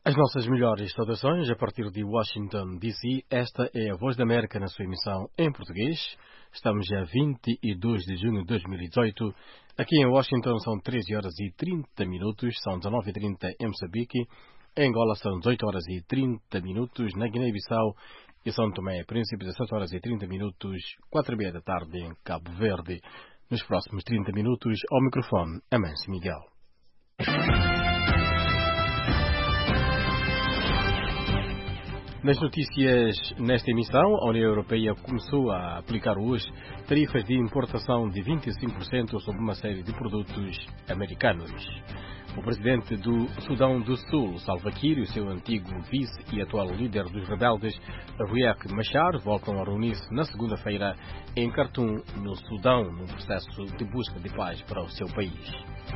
As nossas melhores saudações a partir de Washington, D.C. Esta é a Voz da América na sua emissão em português. Estamos a 22 de junho de 2018. Aqui em Washington são 13 horas e 30 minutos, são 19h30 em Moçambique. Em Angola são 18 horas e 30 minutos, na Guiné-Bissau e São Tomé e Príncipe, 17 horas e 30 minutos, 4h30 da tarde em Cabo Verde. Nos próximos 30 minutos, ao microfone, Amâncio Miguel. Nas notícias nesta emissão, a União Europeia começou a aplicar hoje tarifas de importação de 25% sobre uma série de produtos americanos. O presidente do Sudão do Sul, Salva Kiir, e o seu antigo vice e atual líder dos rebeldes, Riek Machar, voltam a reunir-se na segunda-feira em Khartoum, no Sudão, num processo de busca de paz para o seu país.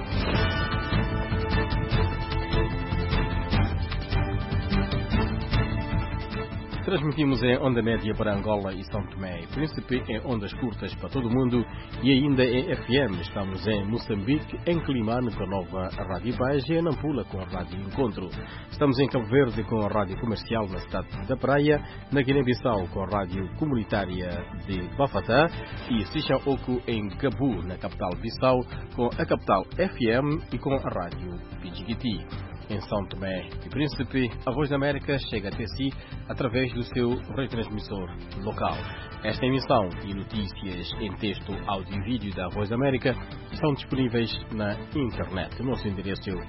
Transmitimos em onda média para Angola e São Tomé e Príncipe, em ondas curtas para todo o mundo e ainda em FM. Estamos em Moçambique, em Climane com a nova Rádio Paz e em Nampula com a Rádio Encontro. Estamos em Cabo Verde com a Rádio Comercial na cidade da Praia, na Guiné-Bissau com a Rádio Comunitária de Bafatá e Sishaoku em Gabu, na capital Bissau, com a Capital FM e com a Rádio Pidjigiti. Em São Tomé e Príncipe, a Voz da América chega até si através do seu retransmissor local. Esta emissão e notícias em texto, áudio e vídeo da Voz da América estão disponíveis na internet. O nosso endereço é o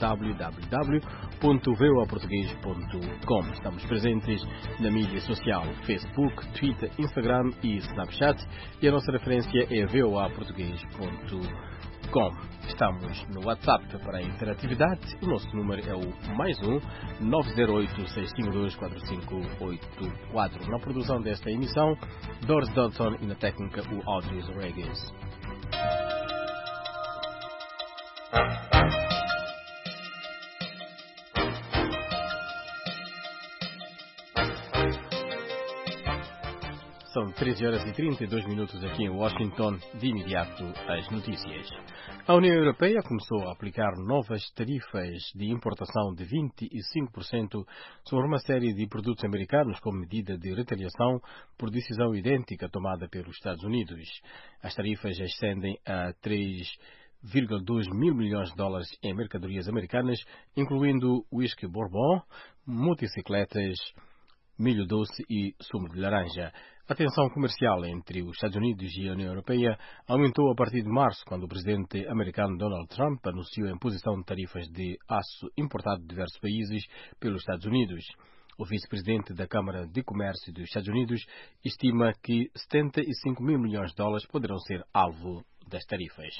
www.voaportugues.com. Estamos presentes na mídia social Facebook, Twitter, Instagram e Snapchat e a nossa referência é voaportugues.com. Estamos no WhatsApp para a interatividade. O nosso número é o +1 908-652-4584. Na produção desta emissão, Doris Dodson e na técnica o Audrey Regis. São 13 horas e 32 minutos aqui em Washington. De imediato, as notícias. A União Europeia começou a aplicar novas tarifas de importação de 25% sobre uma série de produtos americanos como medida de retaliação por decisão idêntica tomada pelos Estados Unidos. As tarifas ascendem a 3,2 mil milhões de dólares em mercadorias americanas, incluindo whisky bourbon, motocicletas, milho doce e sumo de laranja. A tensão comercial entre os Estados Unidos e a União Europeia aumentou a partir de março, quando o presidente americano Donald Trump anunciou a imposição de tarifas de aço importado de diversos países pelos Estados Unidos. O vice-presidente da Câmara de Comércio dos Estados Unidos estima que 75 mil milhões de dólares poderão ser alvo das tarifas.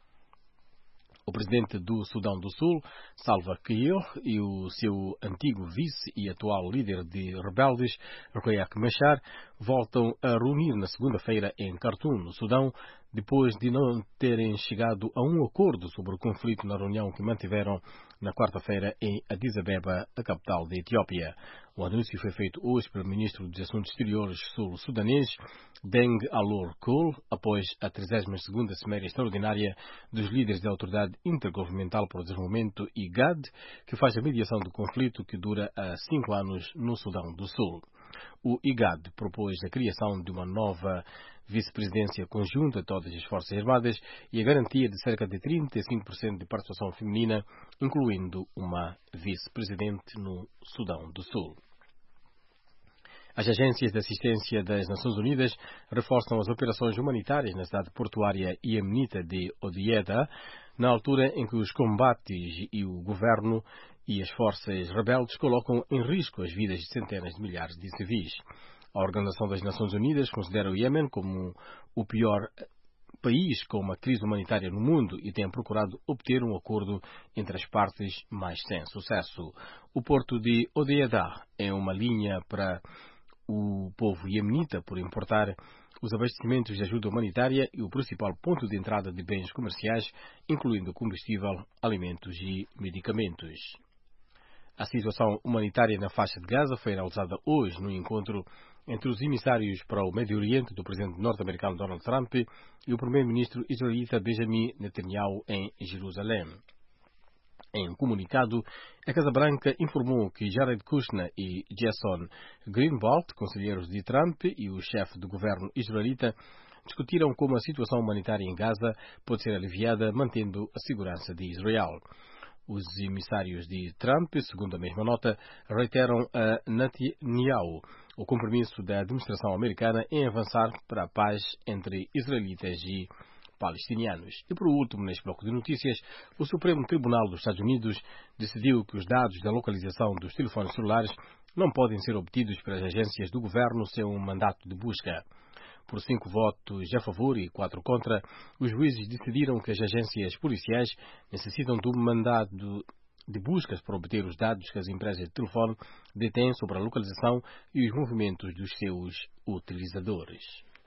O presidente do Sudão do Sul, Salva Kiir, e o seu antigo vice e atual líder de rebeldes, Riek Machar, voltam a reunir na segunda-feira em Khartoum, no Sudão, depois de não terem chegado a um acordo sobre o conflito na reunião que mantiveram na quarta-feira em Addis Abeba, a capital da Etiópia. O anúncio foi feito hoje pelo ministro dos Assuntos Exteriores sul-sudanês, Deng Alor Kool, após a 32ª Cimeira Extraordinária dos líderes da Autoridade Intergovernamental para o Desenvolvimento, IGAD, que faz a mediação do conflito que dura há 5 anos no Sudão do Sul. O IGAD propôs a criação de uma nova vice-presidência conjunta de todas as Forças Armadas e a garantia de cerca de 35% de participação feminina, incluindo uma vice-presidente no Sudão do Sul. As agências de assistência das Nações Unidas reforçam as operações humanitárias na cidade portuária iemenita de Hodeidah, na altura em que os combates e o governo e as forças rebeldes colocam em risco as vidas de centenas de milhares de civis. A Organização das Nações Unidas considera o Iêmen como o pior país com uma crise humanitária no mundo e tem procurado obter um acordo entre as partes, mas sem sucesso. O porto de Hodeidah é uma linha para o povo iemenita por importar os abastecimentos de ajuda humanitária e o principal ponto de entrada de bens comerciais, incluindo combustível, alimentos e medicamentos. A situação humanitária na faixa de Gaza foi analisada hoje no encontro entre os emissários para o Médio Oriente do presidente norte-americano Donald Trump e o primeiro-ministro israelita Benjamin Netanyahu em Jerusalém. Em comunicado, a Casa Branca informou que Jared Kushner e Jason Greenwald, conselheiros de Trump e o chefe do governo israelita, discutiram como a situação humanitária em Gaza pode ser aliviada mantendo a segurança de Israel. Os emissários de Trump, segundo a mesma nota, reiteram a Netanyahu o compromisso da administração americana em avançar para a paz entre israelitas e palestinianos. E por último, neste bloco de notícias, o Supremo Tribunal dos Estados Unidos decidiu que os dados da localização dos telefones celulares não podem ser obtidos pelas agências do governo sem um mandato de busca. Por 5 votos a favor e 4 contra, os juízes decidiram que as agências policiais necessitam de um mandado de buscas para obter os dados que as empresas de telefone detêm sobre a localização e os movimentos dos seus utilizadores.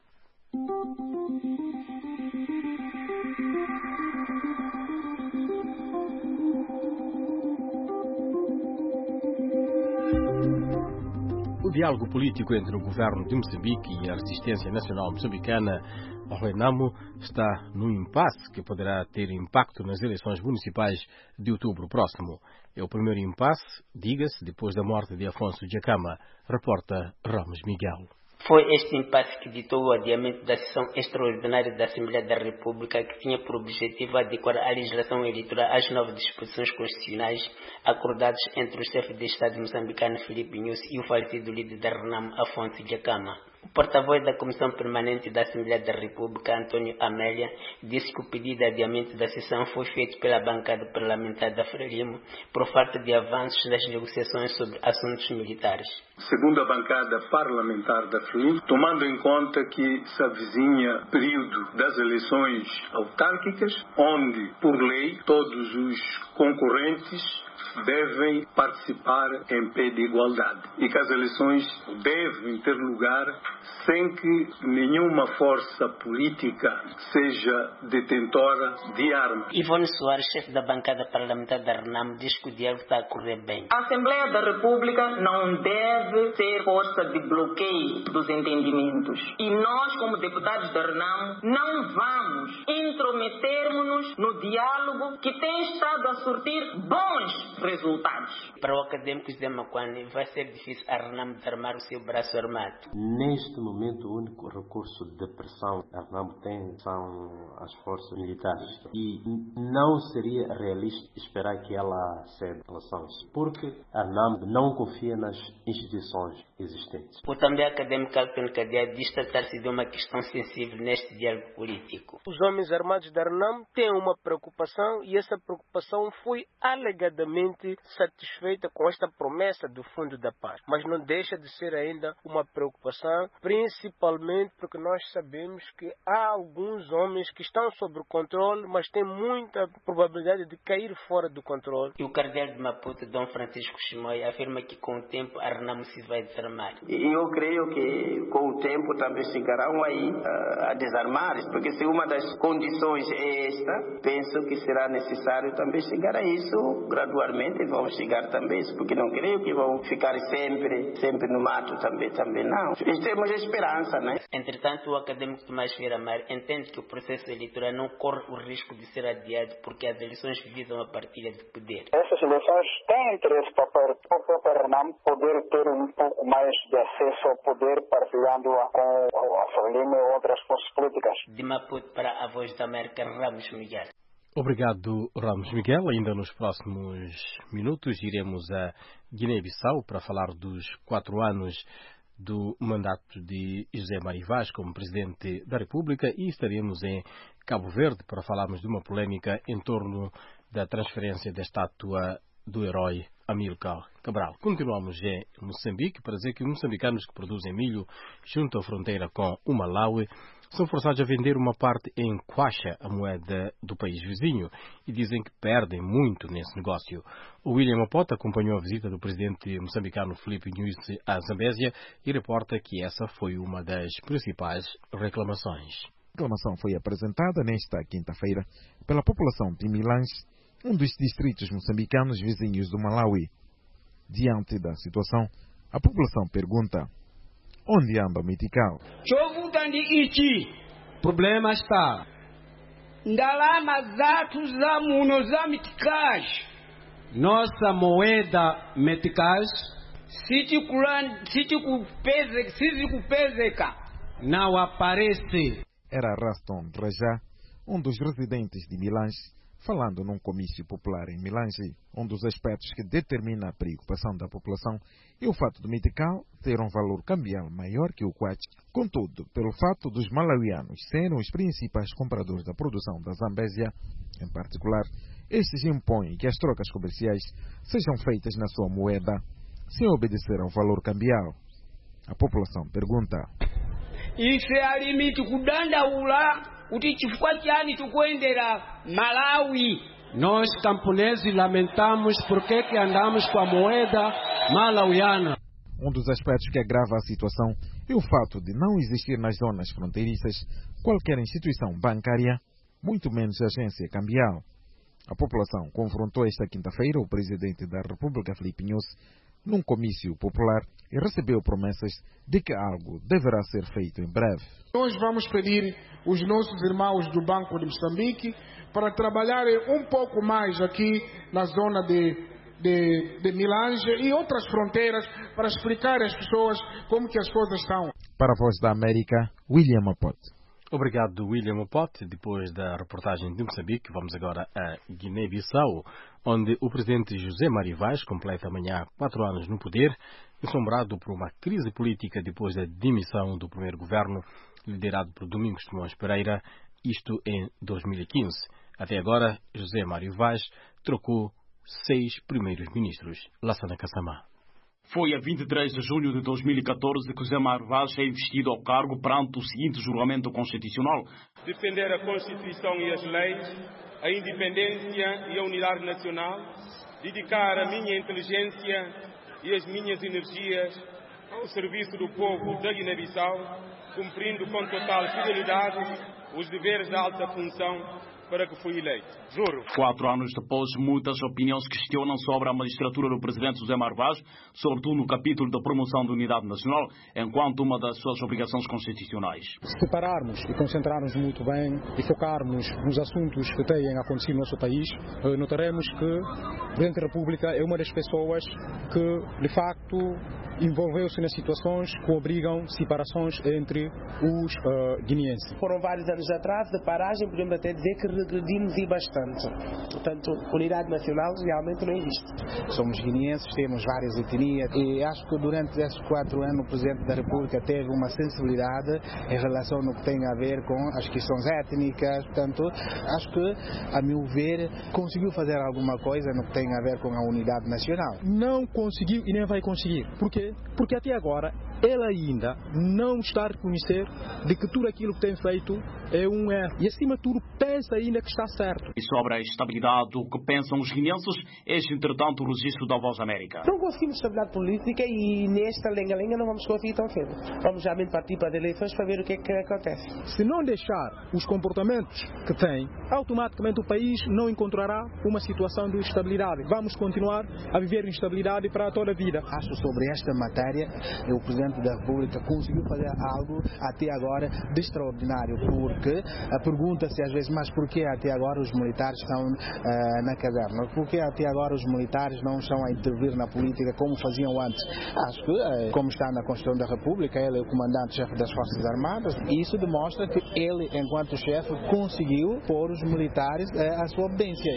O diálogo político entre o governo de Moçambique e a resistência nacional moçambicana, o Renamo, está num impasse que poderá ter impacto nas eleições municipais de outubro próximo. É o primeiro impasse, diga-se, depois da morte de Afonso Djacama, reporta Ramos Miguel. Foi este impasse que ditou o adiamento da sessão extraordinária da Assembleia da República, que tinha por objetivo adequar a legislação eleitoral às novas disposições constitucionais acordadas entre o chefe de Estado moçambicano Filipe Nyusi e o falecido líder da Renamo, Afonso Djacama. O porta-voz da Comissão Permanente da Assembleia da República, Antônio Amélia, disse que o pedido de adiamento da sessão foi feito pela bancada parlamentar da Frelimo por falta de avanços nas negociações sobre assuntos militares. Segundo a bancada parlamentar da Frelimo, tomando em conta que se avizinha período das eleições autárquicas, onde, por lei, todos os concorrentes devem participar em pé de igualdade e que as eleições devem ter lugar sem que nenhuma força política seja detentora de armas. Ivone Soares, chefe da bancada parlamentar da Renamo, diz que o diálogo está a correr bem. A Assembleia da República não deve ser força de bloqueio dos entendimentos. E nós, como deputados da Renamo, não vamos intrometermos-nos no diálogo que tem estado a surtir bons resultados. Para o académico José Maquani, vai ser difícil a Renamo desarmar o seu braço armado. Neste momento, o único recurso de pressão que a Renamo tem são as forças militares. E não seria realista esperar que ela ceda relações, porque a Renamo não confia nas instituições existentes. O também académico Alpino Cadeia diz tratar-se de uma questão sensível neste diálogo político. Os homens armados da Renamo têm uma preocupação e essa preocupação foi alegadamente satisfeita com esta promessa do Fundo da Paz. Mas não deixa de ser ainda uma preocupação, principalmente porque nós sabemos que há alguns homens que estão sob controle, mas têm muita probabilidade de cair fora do controle. E o cardeal de Maputo, Dom Francisco Chimoio, afirma que com o tempo a Renamo se vai desarmar. E eu creio que com o tempo também chegarão aí a desarmar, porque se uma das condições é esta, penso que será necessário também chegar a isso gradualmente. Vão chegar também, porque não creio que vão ficar sempre no mato também não. E temos esperança, né? Entretanto, o académico Tomás Vieira Mar entende que o processo eleitoral não corre o risco de ser adiado porque as eleições visam a partilha de poder. Essas eleições têm interesse para o próprio Renamo poder ter um pouco mais de acesso ao poder, partilhando com a Frelimo e outras forças políticas. De Maputo para a Voz da América, Ramos Miguel. Obrigado, Ramos Miguel. Ainda nos próximos minutos iremos a Guiné-Bissau para falar dos 4 anos do mandato de José Mário Vaz como Presidente da República e estaremos em Cabo Verde para falarmos de uma polémica em torno da transferência da estátua do herói Amílcar Cabral. Continuamos em Moçambique para dizer que os moçambicanos que produzem milho junto à fronteira com o Malawi são forçados a vender uma parte em kwacha, a moeda do país vizinho, e dizem que perdem muito nesse negócio. O William Opota acompanhou a visita do presidente moçambicano Filipe Nyusi à Zambésia e reporta que essa foi uma das principais reclamações. A reclamação foi apresentada nesta quinta-feira pela população de Milães, um dos distritos moçambicanos vizinhos do Malawi. Diante da situação, a população pergunta: onde anda o metical? Problema está. Ndalama zatu za muno za mitikais nossa moeda meticais não aparece. Era Raston Rajá, um dos residentes de Milange, falando num comício popular em Milange. Um dos aspectos que determina a preocupação da população é o fato do metical ter um valor cambial maior que o kwacha. Contudo, pelo fato dos malauianos serem os principais compradores da produção da Zambésia, em particular, estes impõem que as trocas comerciais sejam feitas na sua moeda, sem obedecer ao valor cambial. A população pergunta: Isso é limite kudandaula kuti chifukwa chani tukuendera Malawi. Nós camponeses lamentamos porque que andamos com a moeda malauiana. Um dos aspectos que agrava a situação é o fato de não existir nas zonas fronteiriças qualquer instituição bancária, muito menos agência cambial. A população confrontou esta quinta-feira o presidente da República, Filipe Nyusi, num comício popular e recebeu promessas de que algo deverá ser feito em breve. Nós vamos pedir os nossos irmãos do Banco de Moçambique para trabalharem um pouco mais aqui na zona de Milange e outras fronteiras para explicar às pessoas como que as coisas estão. Para a Voz da América, William Apote. Obrigado, William Apote. Depois da reportagem de Moçambique, vamos agora a Guiné-Bissau, onde o presidente José Mário Vaz completa amanhã 4 anos no poder, assombrado por uma crise política depois da demissão do primeiro governo, liderado por Domingos Simões Pereira, isto em 2015. Até agora, José Mário Vaz trocou 6 primeiros ministros. Lassana Kassamá. Foi a 23 de julho de 2014 que José Mário Vaz é investido ao cargo perante o seguinte julgamento constitucional: defender a Constituição e as leis, a independência e a unidade nacional, dedicar a minha inteligência e as minhas energias ao serviço do povo da Guiné-Bissau, cumprindo com total fidelidade os deveres da alta função para que fui eleito. Juro. 4 anos depois, muitas opiniões questionam sobre a magistratura do presidente José Mário Vaz, sobretudo no capítulo da promoção da unidade nacional, enquanto uma das suas obrigações constitucionais. Se separarmos e concentrarmos muito bem e focarmos nos assuntos que têm acontecido no nosso país, notaremos que o Presidente da República é uma das pessoas que, de facto, envolveu-se nas situações que obrigam separações entre os guineenses. Foram vários anos atrás de paragem, podemos até dizer que regredimos e bastante. Portanto, unidade nacional realmente não existe. Somos guineenses, temos várias etnias e acho que durante esses 4 anos o Presidente da República teve uma sensibilidade em relação no que tem a ver com as questões étnicas. Portanto, acho que, a meu ver, conseguiu fazer alguma coisa no que tem a ver com a unidade nacional. Não conseguiu e nem vai conseguir. Por quê? Porque até agora ele ainda não está a reconhecer de que tudo aquilo que tem feito é um erro. E acima de tudo pensa ainda que está certo. E sobre a estabilidade, o que pensam os guineenses, este entretanto o registro da Voz América. Não conseguimos estabilidade política e nesta lenga-lenga não vamos conseguir tão cedo. Vamos já mesmo partir para as eleições para ver o que é que acontece. Se não deixar os comportamentos que tem, automaticamente o país não encontrará uma situação de estabilidade. Vamos continuar a viver instabilidade para toda a vida. Acho sobre esta matéria, o Presidente da República conseguiu fazer algo até agora de extraordinário, porque pergunta-se às vezes, mas porquê até agora os militares estão na caserna? Porquê até agora os militares não estão a intervir na política como faziam antes? Acho que, como está na Constituição da República, ele é o comandante-chefe das Forças Armadas, e isso demonstra que ele, enquanto chefe, conseguiu pôr os militares à sua obediência.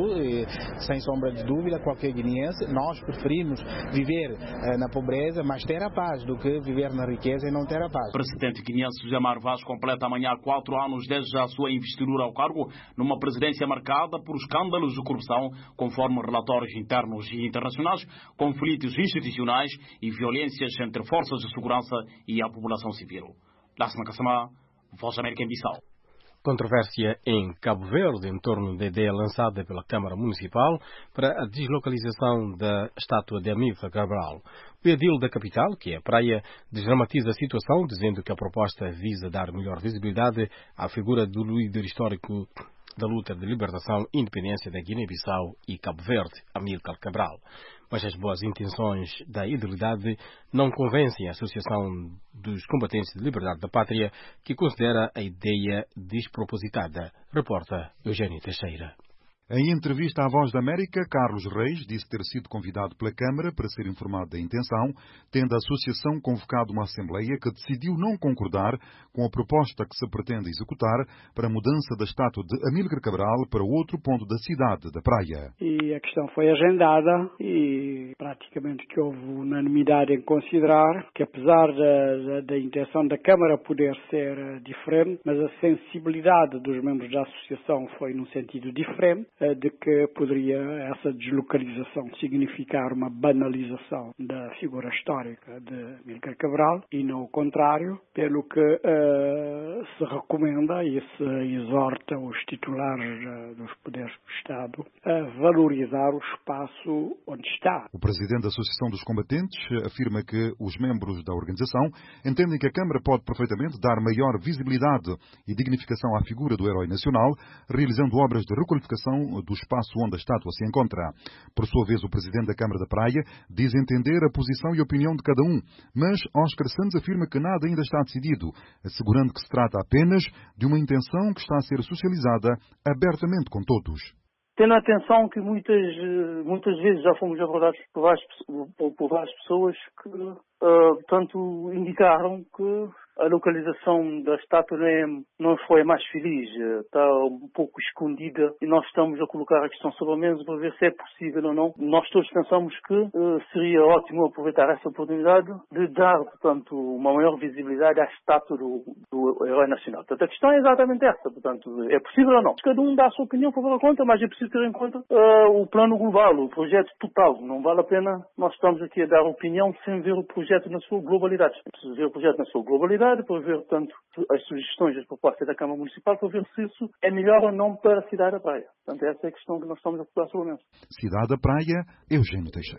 Isso, sem sombra de dúvida, qualquer guineense, nós preferimos viver na pobreza, mas ter a paz, do que viver na riqueza e não ter a paz. O presidente guineense José Mário Vaz completa amanhã 4 anos desde a sua investidura ao cargo, numa presidência marcada por escândalos de corrupção, conforme relatórios internos e internacionais, conflitos institucionais e violências entre forças de segurança e a população civil. Lassana Kassamá, Voz América em Bissau. Controvérsia em Cabo Verde em torno da ideia lançada pela Câmara Municipal para a deslocalização da estátua de Amílcar Cabral. O edil da capital, que é a praia, desdramatiza a situação, dizendo que a proposta visa dar melhor visibilidade à figura do líder histórico da luta de libertação e independência da Guiné-Bissau e Cabo Verde, Amílcar Cabral. Mas as boas intenções da idilidade não convencem a Associação dos Combatentes de Liberdade da Pátria, que considera a ideia despropositada. Reporta Eugênio Teixeira. Em entrevista à Voz da América, Carlos Reis disse ter sido convidado pela Câmara para ser informado da intenção, tendo a Associação convocado uma Assembleia que decidiu não concordar com a proposta que se pretende executar para a mudança da estátua de Amílcar Cabral para outro ponto da cidade da Praia. E a questão foi agendada e praticamente que houve unanimidade em considerar que, apesar da intenção da Câmara poder ser diferente, mas a sensibilidade dos membros da Associação foi num sentido diferente, de que poderia essa deslocalização significar uma banalização da figura histórica de Amílcar Cabral e não o contrário, pelo que se recomenda e se exorta os titulares dos poderes do Estado a valorizar o espaço onde está. O presidente da Associação dos Combatentes afirma que os membros da organização entendem que a Câmara pode perfeitamente dar maior visibilidade e dignificação à figura do herói nacional, realizando obras de requalificação do espaço onde a estátua se encontra. Por sua vez, o presidente da Câmara da Praia diz entender a posição e opinião de cada um, mas Óscar Santos afirma que nada ainda está decidido, assegurando que se trata apenas de uma intenção que está a ser socializada abertamente com todos. Tendo atenção que muitas vezes já fomos abordados por várias pessoas que, portanto, indicaram que a localização da estátua não foi a mais feliz, está um pouco escondida e nós estamos a colocar a questão sobre a mesa para ver se é possível ou não. Nós todos pensamos que seria ótimo aproveitar essa oportunidade de dar, portanto, uma maior visibilidade à estátua do herói nacional. Portanto, a questão é exatamente essa, portanto, é possível ou não. Cada um dá a sua opinião para dar conta, mas é preciso ter em conta o plano global, o projeto total. Não vale a pena nós estamos aqui a dar opinião sem ver o projeto na sua globalidade. É preciso ver o projeto na sua globalidade, para ver, portanto, as sugestões, as propostas da Câmara Municipal, para ver se isso é melhor ou não para a cidade da Praia. Portanto, essa é a questão que nós estamos a colocar sobre a mesa. Cidade da Praia, Eugênio Teixeira.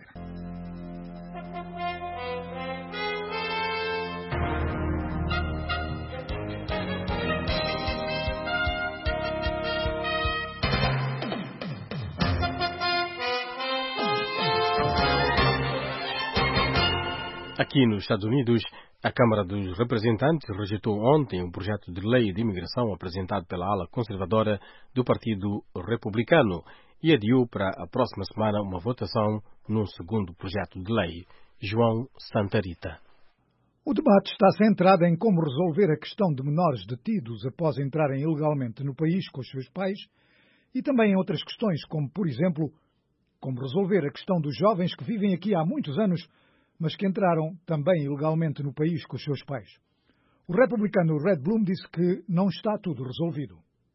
Aqui nos Estados Unidos, a Câmara dos Representantes rejeitou ontem um projeto de lei de imigração apresentado pela ala conservadora do Partido Republicano e adiou para a próxima semana uma votação num segundo projeto de lei. João Santarita. O debate está centrado em como resolver a questão de menores detidos após entrarem ilegalmente no país com os seus pais e também em outras questões, como, por exemplo, como resolver a questão dos jovens que vivem aqui há muitos anos mas que entraram também ilegalmente no país com os seus pais. O republicano Red Blum disse que não está tudo resolvido.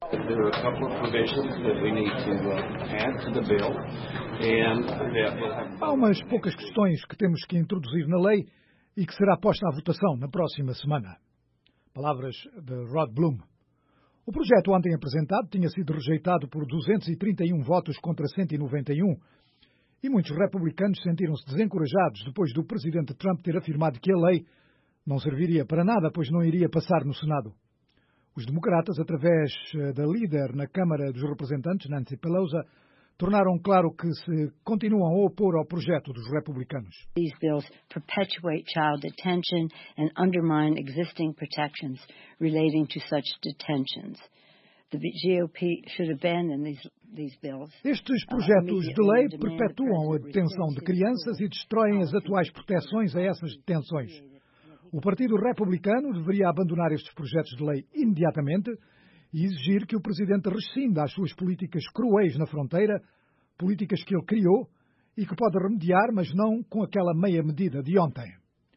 Há umas poucas questões que temos que introduzir na lei e que será posta à votação na próxima semana. Palavras de Rod Blum. O projeto ontem apresentado tinha sido rejeitado por 231 votos contra 191 e muitos republicanos sentiram-se desencorajados depois do presidente Trump ter afirmado que a lei não serviria para nada, pois não iria passar no Senado. Os democratas, através da líder na Câmara dos Representantes, Nancy Pelosi, tornaram claro que se continuam a opor ao projeto dos republicanos. These bills perpetuate child detention and undermine existing protections relating to such detentions. The GOP should abandon these bills. Estes projetos de lei perpetuam a detenção de crianças e destroem as atuais proteções a essas detenções. O Partido Republicano deveria abandonar estes projetos de lei imediatamente e exigir que o Presidente rescinda as suas políticas cruéis na fronteira, políticas que ele criou e que pode remediar, mas não com aquela meia medida de ontem.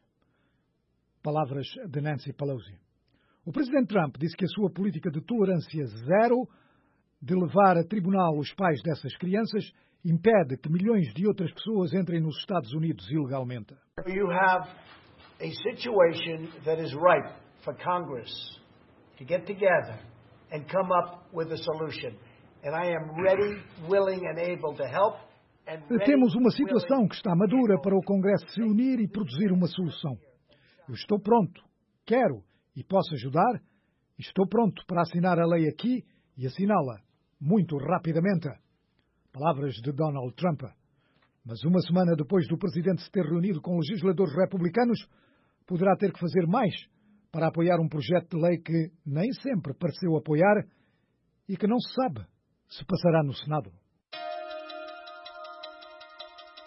Palavras de Nancy Pelosi. O Presidente Trump disse que a sua política de tolerância zero, de levar a tribunal os pais dessas crianças, impede que milhões de outras pessoas entrem nos Estados Unidos ilegalmente. You have a situation that is ripe for Congress to get together and come up with a solution. And I am ready, willing and able to help. Temos uma situação que está madura para o Congresso se unir e produzir uma solução. Eu estou pronto, quero e posso ajudar. Estou pronto para assinar a lei aqui e assiná-la muito rapidamente. Palavras de Donald Trump. Mas uma semana depois do Presidente se ter reunido com legisladores republicanos, poderá ter que fazer mais para apoiar um projeto de lei que nem sempre pareceu apoiar e que não se sabe se passará no Senado.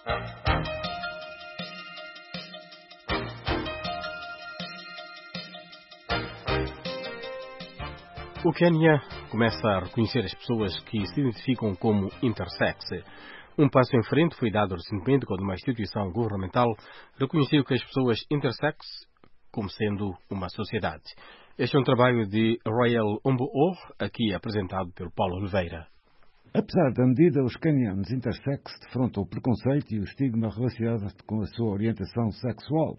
O Quênia começa a reconhecer as pessoas que se identificam como intersex. Um passo em frente foi dado recentemente quando uma instituição governamental reconheceu que as pessoas intersex como sendo uma sociedade. Este é um trabalho de Royal Ombuor, aqui apresentado pelo Paulo Oliveira. Apesar da medida, os quenianos intersex defrontam o preconceito e o estigma relacionado com a sua orientação sexual.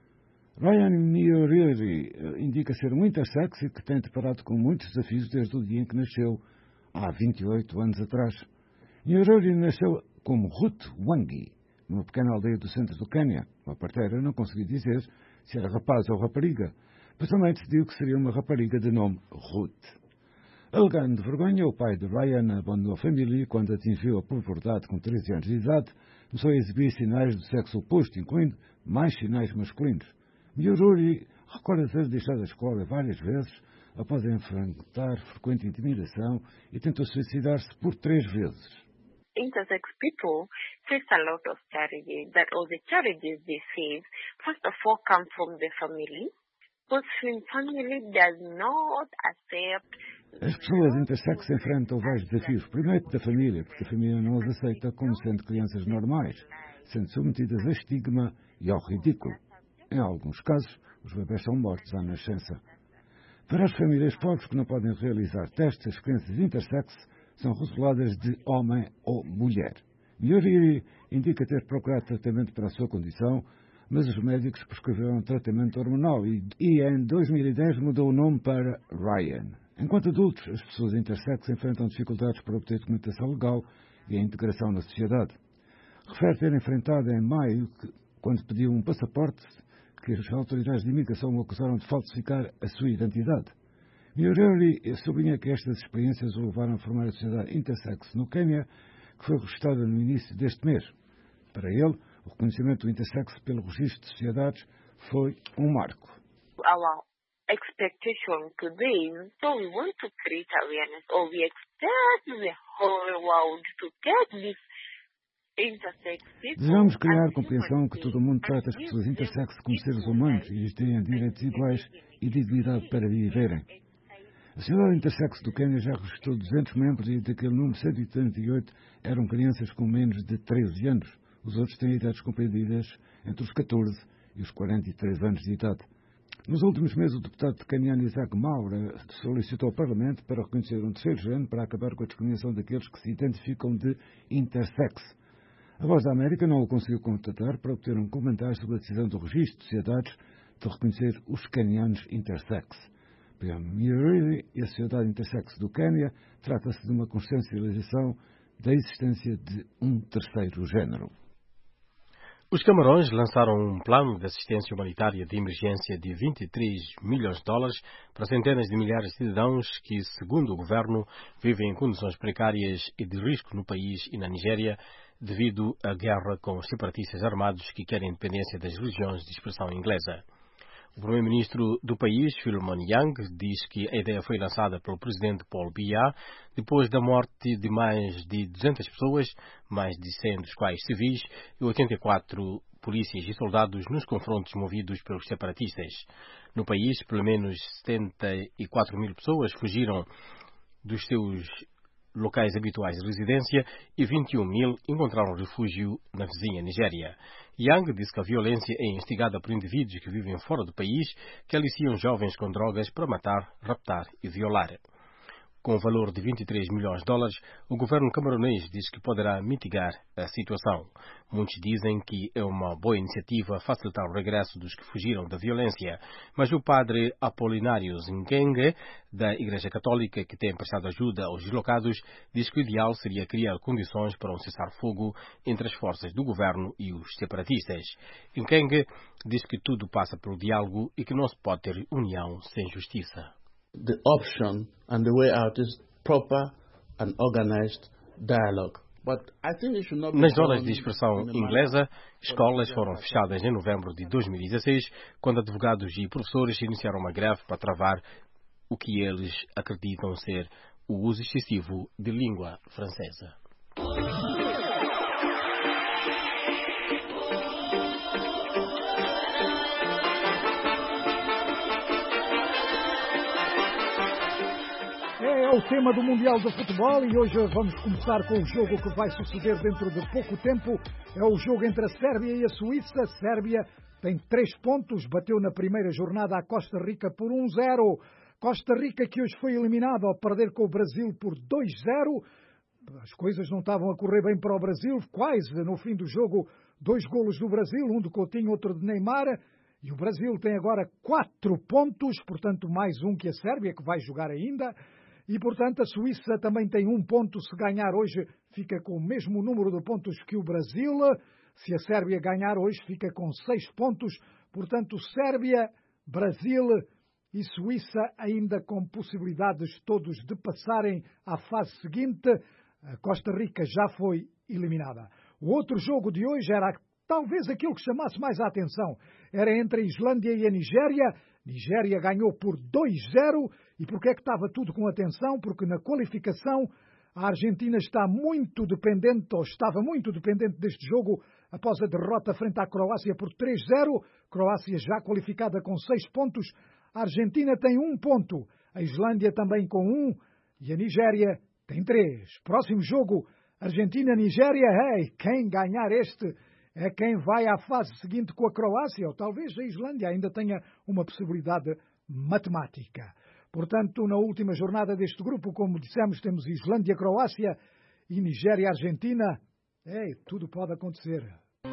Ryan Mioriri indica ser um intersex e que tem deparado com muitos desafios desde o dia em que nasceu, há 28 anos atrás. Mioriri nasceu como Ruth Wangi, numa pequena aldeia do centro do Quênia. Uma parteira não conseguiu dizer se era rapaz ou rapariga, mas também decidiu que seria uma rapariga de nome Ruth. Alegando de vergonha, o pai de Ryan abandonou a família e, quando atingiu a puberdade com 13 anos de idade, começou a exibir sinais do sexo oposto, incluindo mais sinais masculinos. Mioriri recorda ter deixado a escola várias vezes após enfrentar frequente intimidação e tentou suicidar-se por 3 vezes. Intersex people face a lot of challenges. That all the challenges they face, first of all, come from the family. But when family does not accept. As pessoas intersex enfrentam vários desafios. Primeiro da família, porque a família não as aceita como sendo crianças normais, sendo submetidas a estigma e ao ridículo. Em alguns casos, os bebés são mortos à nascença. Para as famílias pobres que não podem realizar testes, as crianças intersex são rotuladas de homem ou mulher. Mioriri indica ter procurado tratamento para a sua condição, mas os médicos prescreveram um tratamento hormonal e em 2010 mudou o nome para Ryan. Enquanto adultos, as pessoas intersex enfrentam dificuldades para obter documentação legal e a integração na sociedade. Refere ter enfrentado em maio, quando pediu um passaporte, que as autoridades de imigração o acusaram de falsificar a sua identidade. Mioriri sublinha que estas experiências o levaram a formar a sociedade intersex no Quênia, que foi registrada no início deste mês. Para ele, o reconhecimento do intersex pelo registro de sociedades foi um marco. Our expectation today, so we want to create awareness, or we expect the whole world to get this. Desejamos criar compreensão que todo mundo trata as pessoas intersex como seres humanos e lhes deem direitos iguais e dignidade para viverem. A sociedade intersex do Quênia já registrou 200 membros e daquele número 138 eram crianças com menos de 13 anos. Os outros têm idades compreendidas entre os 14 e os 43 anos de idade. Nos últimos meses, o deputado queniano Isaac Maura solicitou ao Parlamento para reconhecer um terceiro género para acabar com a discriminação daqueles que se identificam de intersex. A Voz da América não o conseguiu contatar para obter um comentário sobre a decisão do Registro de Sociedades de reconhecer os quenianos intersex. Para Mioriri e a sociedade intersex do Quênia, trata-se de uma consciencialização da existência de um terceiro género. Os Camarões lançaram um plano de assistência humanitária de emergência de 23 milhões de dólares para centenas de milhares de cidadãos que, segundo o governo, vivem em condições precárias e de risco no país e na Nigéria devido à guerra com os separatistas armados que querem a independência das religiões de expressão inglesa. O primeiro-ministro do país, Philemon Yang, diz que a ideia foi lançada pelo presidente Paul Biya depois da morte de mais de 200 pessoas, mais de 100 dos quais civis, e 84 polícias e soldados nos confrontos movidos pelos separatistas. No país, pelo menos 74 mil pessoas fugiram dos seus locais habituais de residência e 21 mil encontraram refúgio na vizinha Nigéria. Yang disse que a violência é instigada por indivíduos que vivem fora do país, que aliciam jovens com drogas para matar, raptar e violar. Com o valor de 23 milhões de dólares, o governo camaronês diz que poderá mitigar a situação. Muitos dizem que é uma boa iniciativa facilitar o regresso dos que fugiram da violência, mas o padre Apolinário Nkenge, da Igreja Católica, que tem prestado ajuda aos deslocados, diz que o ideal seria criar condições para um cessar-fogo entre as forças do governo e os separatistas. Nkenge diz que tudo passa pelo diálogo e que não se pode ter união sem justiça. The option and the way out is proper and organized dialogue. But I think it should not be. Nas zonas de expressão inglesa, escolas foram fechadas em novembro de 2016, quando advogados e professores iniciaram uma greve para travar o que eles acreditam ser o uso excessivo de língua francesa. é o tema do Mundial de Futebol e hoje vamos começar com o jogo que vai suceder dentro de pouco tempo. É o jogo entre a Sérvia e a Suíça. A Sérvia tem 3 pontos, bateu na primeira jornada a Costa Rica por 1-0. Costa Rica que hoje foi eliminado ao perder com o Brasil por 2-0. As coisas não estavam a correr bem para o Brasil, quase no fim do jogo 2 golos do Brasil, um de Coutinho, outro de Neymar. E o Brasil tem agora 4 pontos, portanto mais um que a Sérvia, que vai jogar ainda. E, portanto, a Suíça também tem 1 ponto. Se ganhar hoje, fica com o mesmo número de pontos que o Brasil. Se a Sérvia ganhar hoje, fica com 6 pontos. Portanto, Sérvia, Brasil e Suíça ainda com possibilidades todos de passarem à fase seguinte. A Costa Rica já foi eliminada. O outro jogo de hoje era talvez aquilo que chamasse mais a atenção. Era entre a Islândia e a Nigéria. Nigéria ganhou por 2-0. E porquê é que estava tudo com atenção? Porque na qualificação a Argentina está muito dependente, ou estava muito dependente deste jogo após a derrota frente à Croácia por 3-0. Croácia já qualificada com 6 pontos. A Argentina tem 1 ponto. A Islândia também com 1. E a Nigéria tem 3. Próximo jogo, Argentina-Nigéria. Quem ganhar este é quem vai à fase seguinte com a Croácia, ou talvez a Islândia ainda tenha uma possibilidade matemática. Portanto, na última jornada deste grupo, como dissemos, temos Islândia-Croácia e Nigéria-Argentina. Tudo pode acontecer.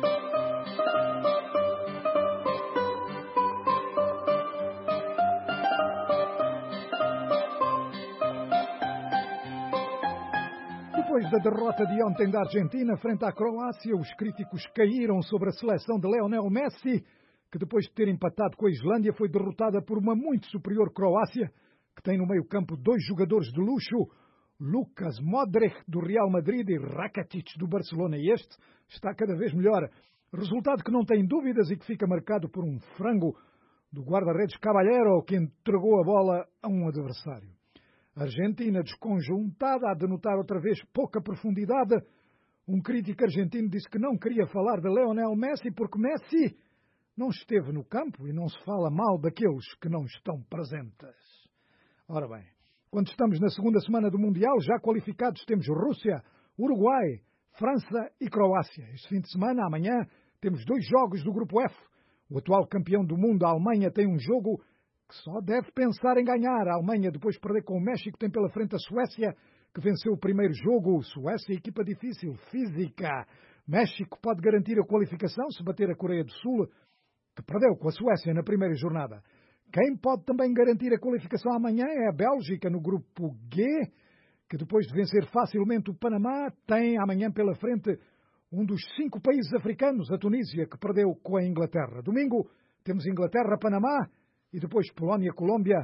Depois da derrota de ontem da Argentina frente à Croácia, os críticos caíram sobre a seleção de Lionel Messi, que depois de ter empatado com a Islândia foi derrotada por uma muito superior Croácia, que tem no meio-campo 2 jogadores de luxo, Lucas Modric do Real Madrid e Rakitic do Barcelona. E este está cada vez melhor. Resultado que não tem dúvidas e que fica marcado por um frango do guarda-redes Caballero, que entregou a bola a um adversário. A Argentina desconjuntada, a denotar outra vez pouca profundidade. Um crítico argentino disse que não queria falar de Lionel Messi porque Messi não esteve no campo e não se fala mal daqueles que não estão presentes. Ora bem, quando estamos na segunda semana do Mundial, já qualificados temos Rússia, Uruguai, França e Croácia. Este fim de semana, amanhã, temos 2 jogos do Grupo F. O atual campeão do mundo, a Alemanha, tem um jogo que só deve pensar em ganhar. A Alemanha, depois de perder com o México, tem pela frente a Suécia, que venceu o primeiro jogo. Suécia, equipa difícil, física. México pode garantir a qualificação se bater a Coreia do Sul, que perdeu com a Suécia na primeira jornada. Quem pode também garantir a qualificação amanhã é a Bélgica, no grupo G, que depois de vencer facilmente o Panamá, tem amanhã pela frente um dos 5 países africanos, a Tunísia, que perdeu com a Inglaterra. Domingo temos Inglaterra, Panamá e depois Polónia, Colômbia.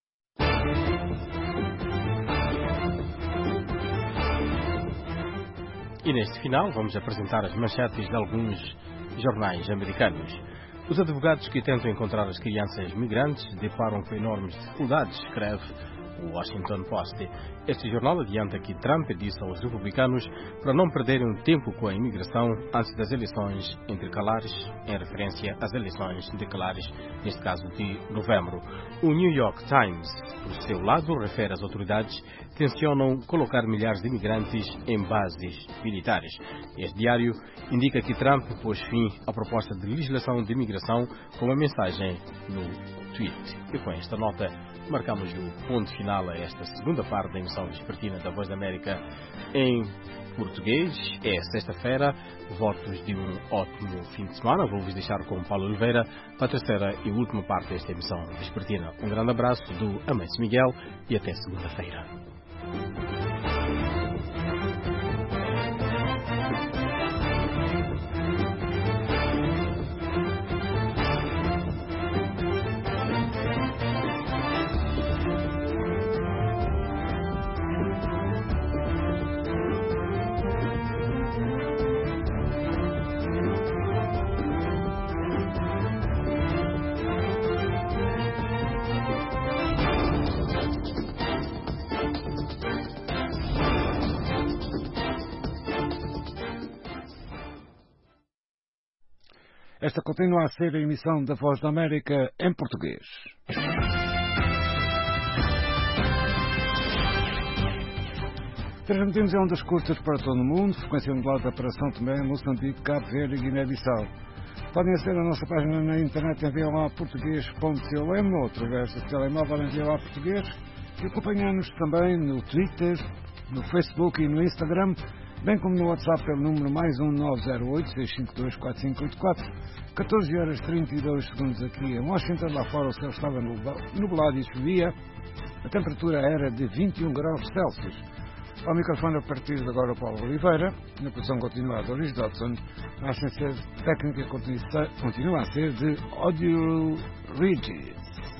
E neste final vamos apresentar as manchetes de alguns jornais americanos. Os advogados que tentam encontrar as crianças migrantes deparam com enormes dificuldades, escreve o Washington Post. Este jornal adianta que Trump disse aos republicanos para não perderem tempo com a imigração antes das eleições intercalares, em referência às eleições intercalares, neste caso de novembro. O New York Times, por seu lado, refere às autoridades que tencionam colocar milhares de imigrantes em bases militares. Este diário indica que Trump pôs fim à proposta de legislação de imigração com uma mensagem no tweet. E com esta nota marcamos o ponto final a esta segunda parte da emissão vespertina da Voz da América em português. É sexta-feira, votos de um ótimo fim de semana. Vou-vos deixar com Paulo Oliveira para a terceira e última parte desta emissão vespertina. Um grande abraço do Amancio Miguel e até segunda-feira. Esta continua a ser a emissão da Voz da América em português. Transmitimos em ondas curtas para todo o mundo, frequência modulada para São Tomé, Moçambique, Cabo Verde e Guiné-Bissau. Podem aceder à nossa página na internet em voaportugues.com ou através do telemóvel em VOA Português e acompanhar-nos também no Twitter, no Facebook e no Instagram, bem como no WhatsApp pelo número +1 908 652 4584. 14h32 aqui em Washington. Lá fora o céu estava nublado e chovia. A temperatura era de 21 graus Celsius. Ao microfone, a partir de agora, o Paulo Oliveira. Na produção continua a Doris Dodson. A assistência técnica continua a ser de Audio Regis.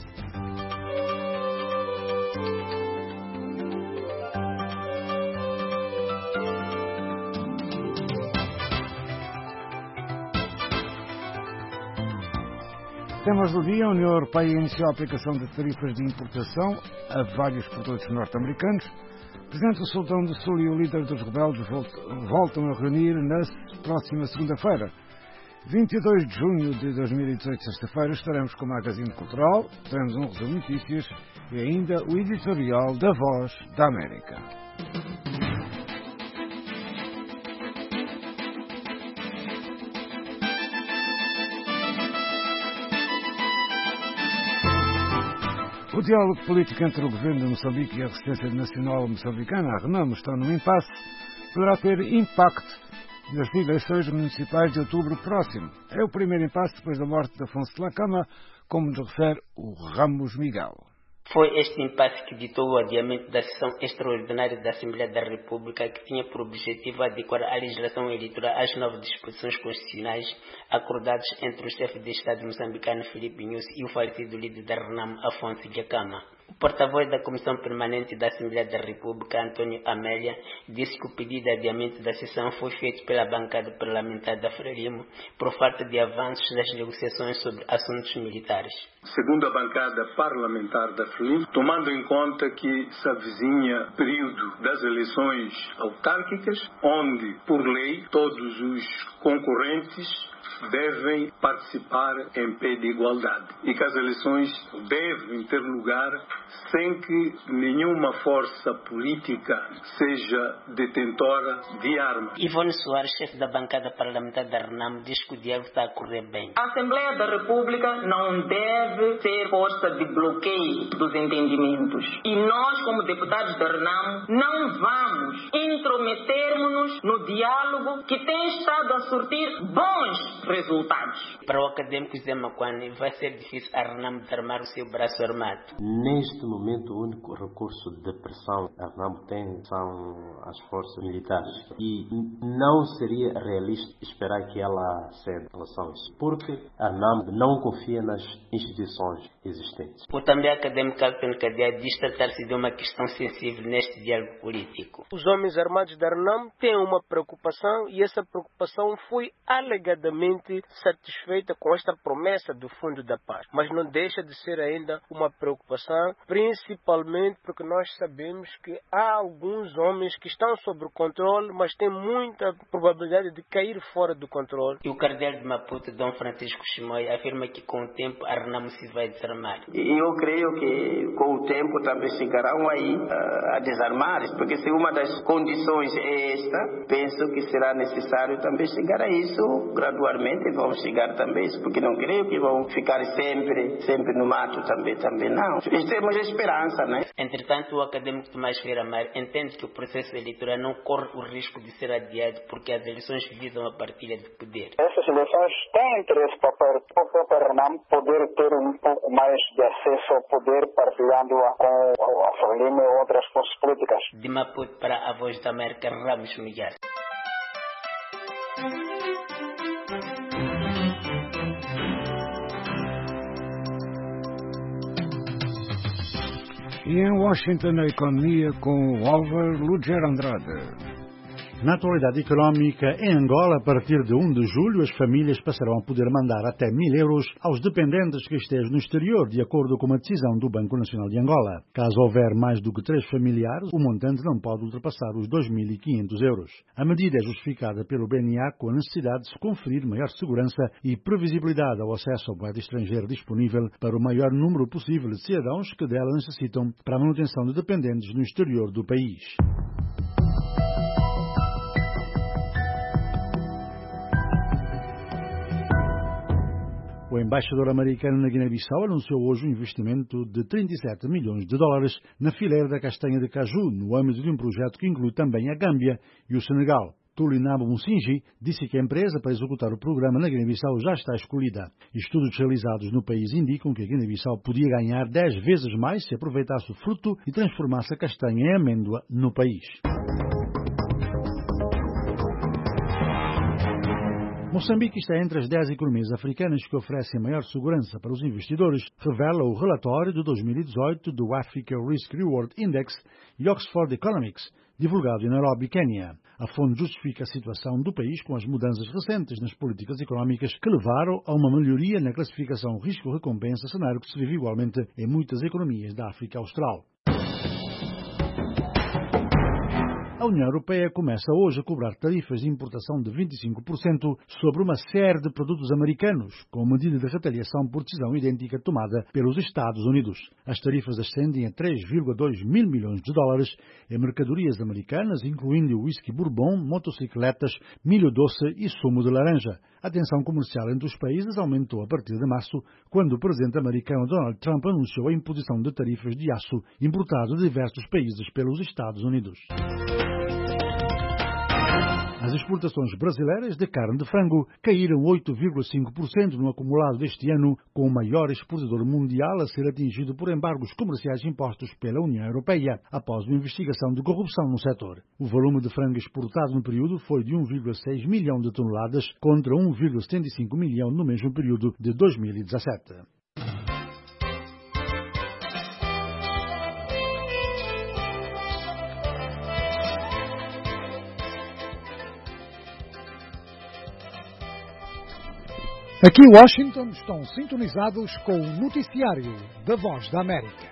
Temas do dia: a União Europeia iniciou a aplicação de tarifas de importação a vários produtos norte-americanos. O Presidente do Sudão do Sul e o líder dos rebeldes voltam a reunir na próxima segunda-feira. 22 de junho de 2018, sexta-feira, estaremos com o Magazine Cultural, teremos um resumo de notícias e ainda o editorial da Voz da América. O diálogo político entre o governo de Moçambique e a Resistência Nacional Moçambicana, a RENAMO, está num impasse. Poderá ter impacto nas eleições municipais de outubro próximo. É o primeiro impasse depois da morte de Afonso de la Cama, como nos refere o Ramos Miguel. Foi este impasse que ditou o adiamento da sessão extraordinária da Assembleia da República, que tinha por objetivo adequar a legislação eleitoral às novas disposições constitucionais acordadas entre o chefe de Estado moçambicano Filipe Nyusi e o falecido líder da RENAMO, Afonso de la Cama. O porta-voz da Comissão Permanente da Assembleia da República, Antônio Amélia, disse que o pedido de adiamento da sessão foi feito pela bancada parlamentar da Frelimo por falta de avanços das negociações sobre assuntos militares. Segundo a bancada parlamentar da Frelimo, tomando em conta que se avizinha período das eleições autárquicas, onde, por lei, todos os concorrentes devem participar em pé de igualdade e que as eleições devem ter lugar sem que nenhuma força política seja detentora de armas. Ivone Soares, chefe da bancada parlamentar da RENAMO, diz que o diálogo está a correr bem. A Assembleia da República não deve ser força de bloqueio dos entendimentos. E nós, como deputados da RENAMO, não vamos intrometermos-nos no diálogo que tem estado a surtir bons resultados. Para o académico Zé Maquani, vai ser difícil a RENAMO armar o seu braço armado. Neste momento, o único recurso de pressão a RENAMO tem são as forças militares. E não seria realista esperar que ela ceda em relação a isso, porque a RENAMO não confia nas instituições existentes. O também académico Alton Cadeia diz tratar-se de uma questão sensível neste diálogo político. Os homens armados da RENAMO têm uma preocupação e essa preocupação foi alegadamente satisfeita com esta promessa do Fundo da Paz. Mas não deixa de ser ainda uma preocupação, principalmente porque nós sabemos que há alguns homens que estão sob controle, mas têm muita probabilidade de cair fora do controle. E o cardeal de Maputo, Dom Francisco Chimoio, afirma que com o tempo a RENAMO se vai desarmar. E eu creio que com o tempo também chegarão aí a desarmar, porque se uma das condições é esta, penso que será necessário também chegar a isso gradualmente. Vão chegar também, porque não creio que vão ficar sempre no mato também não. Temos esperança, né? Entretanto, o académico Tomás Feira Mar entende que o processo eleitoral não corre o risco de ser adiado porque as eleições visam a partilha de poder. Essas eleições têm interesse para a RENAMO poder ter um pouco mais de acesso ao poder, partilhando-a com a Frelimo e outras forças políticas. De Maputo para a Voz da América, Ramos Miguel. E em Washington, a economia com o Álvaro Luger Andrade. Na atualidade económica, em Angola, a partir de 1 de julho, as famílias passarão a poder mandar até 1.000 euros aos dependentes que estejam no exterior, de acordo com uma decisão do Banco Nacional de Angola. Caso houver mais do que 3 familiares, o montante não pode ultrapassar os 2.500 euros. A medida é justificada pelo BNA com a necessidade de se conferir maior segurança e previsibilidade ao acesso ao moeda estrangeira disponível para o maior número possível de cidadãos que dela necessitam para a manutenção de dependentes no exterior do país. O embaixador americano na Guiné-Bissau anunciou hoje um investimento de 37 milhões de dólares na fileira da castanha de caju, no âmbito de um projeto que inclui também a Gâmbia e o Senegal. Tulinabo Musinji disse que a empresa para executar o programa na Guiné-Bissau já está escolhida. Estudos realizados no país indicam que a Guiné-Bissau podia ganhar 10 vezes mais se aproveitasse o fruto e transformasse a castanha em amêndoa no país. Moçambique está entre as 10 economias africanas que oferecem maior segurança para os investidores, revela o relatório de 2018 do Africa Risk Reward Index e Oxford Economics, divulgado em Nairobi, Quênia. A fonte justifica a situação do país com as mudanças recentes nas políticas económicas que levaram a uma melhoria na classificação risco-recompensa, cenário que se vive igualmente em muitas economias da África Austral. A União Europeia começa hoje a cobrar tarifas de importação de 25% sobre uma série de produtos americanos, com medida de retaliação por decisão idêntica tomada pelos Estados Unidos. As tarifas ascendem a 3,2 mil milhões de dólares em mercadorias americanas, incluindo whisky bourbon, motocicletas, milho doce e sumo de laranja. A tensão comercial entre os países aumentou a partir de março, quando o presidente americano Donald Trump anunciou a imposição de tarifas de aço importado de diversos países pelos Estados Unidos. As exportações brasileiras de carne de frango caíram 8,5% no acumulado deste ano, com o maior exportador mundial a ser atingido por embargos comerciais impostos pela União Europeia, após uma investigação de corrupção no setor. O volume de frango exportado no período foi de 1,6 milhão de toneladas, contra 1,75 milhão no mesmo período de 2017. Aqui em Washington estão sintonizados com o noticiário da Voz da América.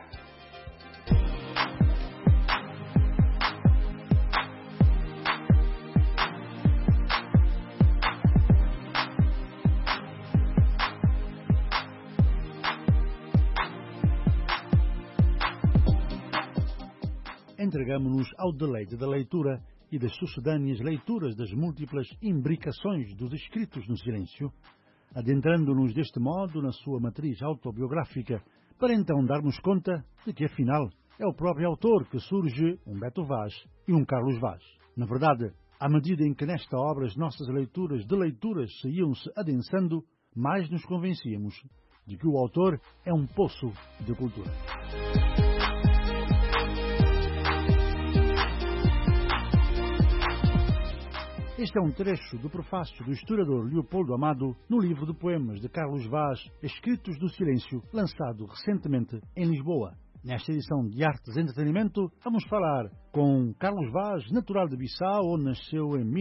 Entregamos-nos ao deleite da leitura e das sucedâneas leituras das múltiplas imbricações dos escritos no silêncio, adentrando-nos deste modo na sua matriz autobiográfica, para então darmos conta de que, afinal, é o próprio autor que surge um Beto Vaz e um Carlos Vaz. Na verdade, à medida em que nesta obra as nossas leituras de leituras se iam-se adensando, mais nos convencíamos de que o autor é um poço de cultura. Este é um trecho do prefácio do historiador Leopoldo Amado no livro de poemas de Carlos Vaz, Escritos do Silêncio, lançado recentemente em Lisboa. Nesta edição de Artes e Entretenimento, vamos falar com Carlos Vaz, natural de Bissau, onde nasceu em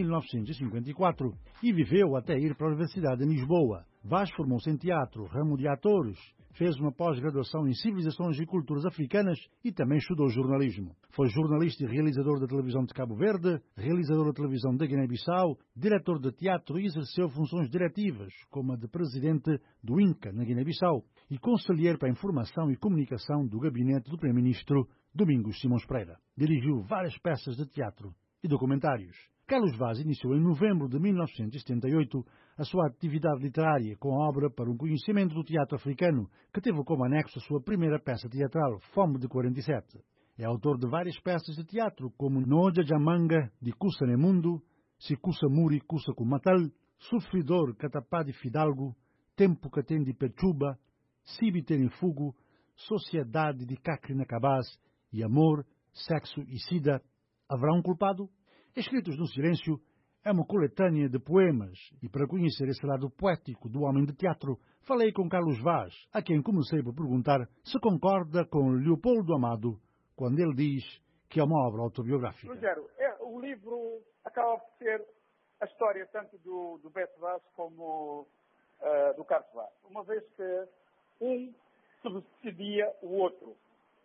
1954 e viveu até ir para a Universidade de Lisboa. Vaz formou-se em teatro, ramo de atores, fez uma pós-graduação em civilizações e culturas africanas e também estudou jornalismo. Foi jornalista e realizador da televisão de Cabo Verde, realizador da televisão da Guiné-Bissau, diretor de teatro e exerceu funções diretivas, como a de presidente do INCA, na Guiné-Bissau, e conselheiro para a informação e comunicação do gabinete do primeiro-ministro Domingos Simões Pereira. Dirigiu várias peças de teatro e documentários. Carlos Vaz iniciou em novembro de 1978 a sua atividade literária com a obra Para um Conhecimento do Teatro Africano, que teve como anexo a sua primeira peça teatral, Fome de 47. É autor de várias peças de teatro, como Noja Jamanga, de Kusa Nemundo, Si Kusa Muri Kusa Kumatal, Sofridor Catapá de Fidalgo, Tempo Catem de Pechuba, Sibi Fugo, Sociedade de Cacrina Cabaz e Amor, Sexo e Sida. Haverá um culpado? Escritos no Silêncio é uma coletânea de poemas e para conhecer esse lado poético do homem de teatro, falei com Carlos Vaz, a quem comecei por perguntar se concorda com Leopoldo Amado quando ele diz que é uma obra autobiográfica. Rogério, o livro acaba por ser a história tanto do Beto Vaz como do Carlos Vaz, uma vez que um subsidia o outro.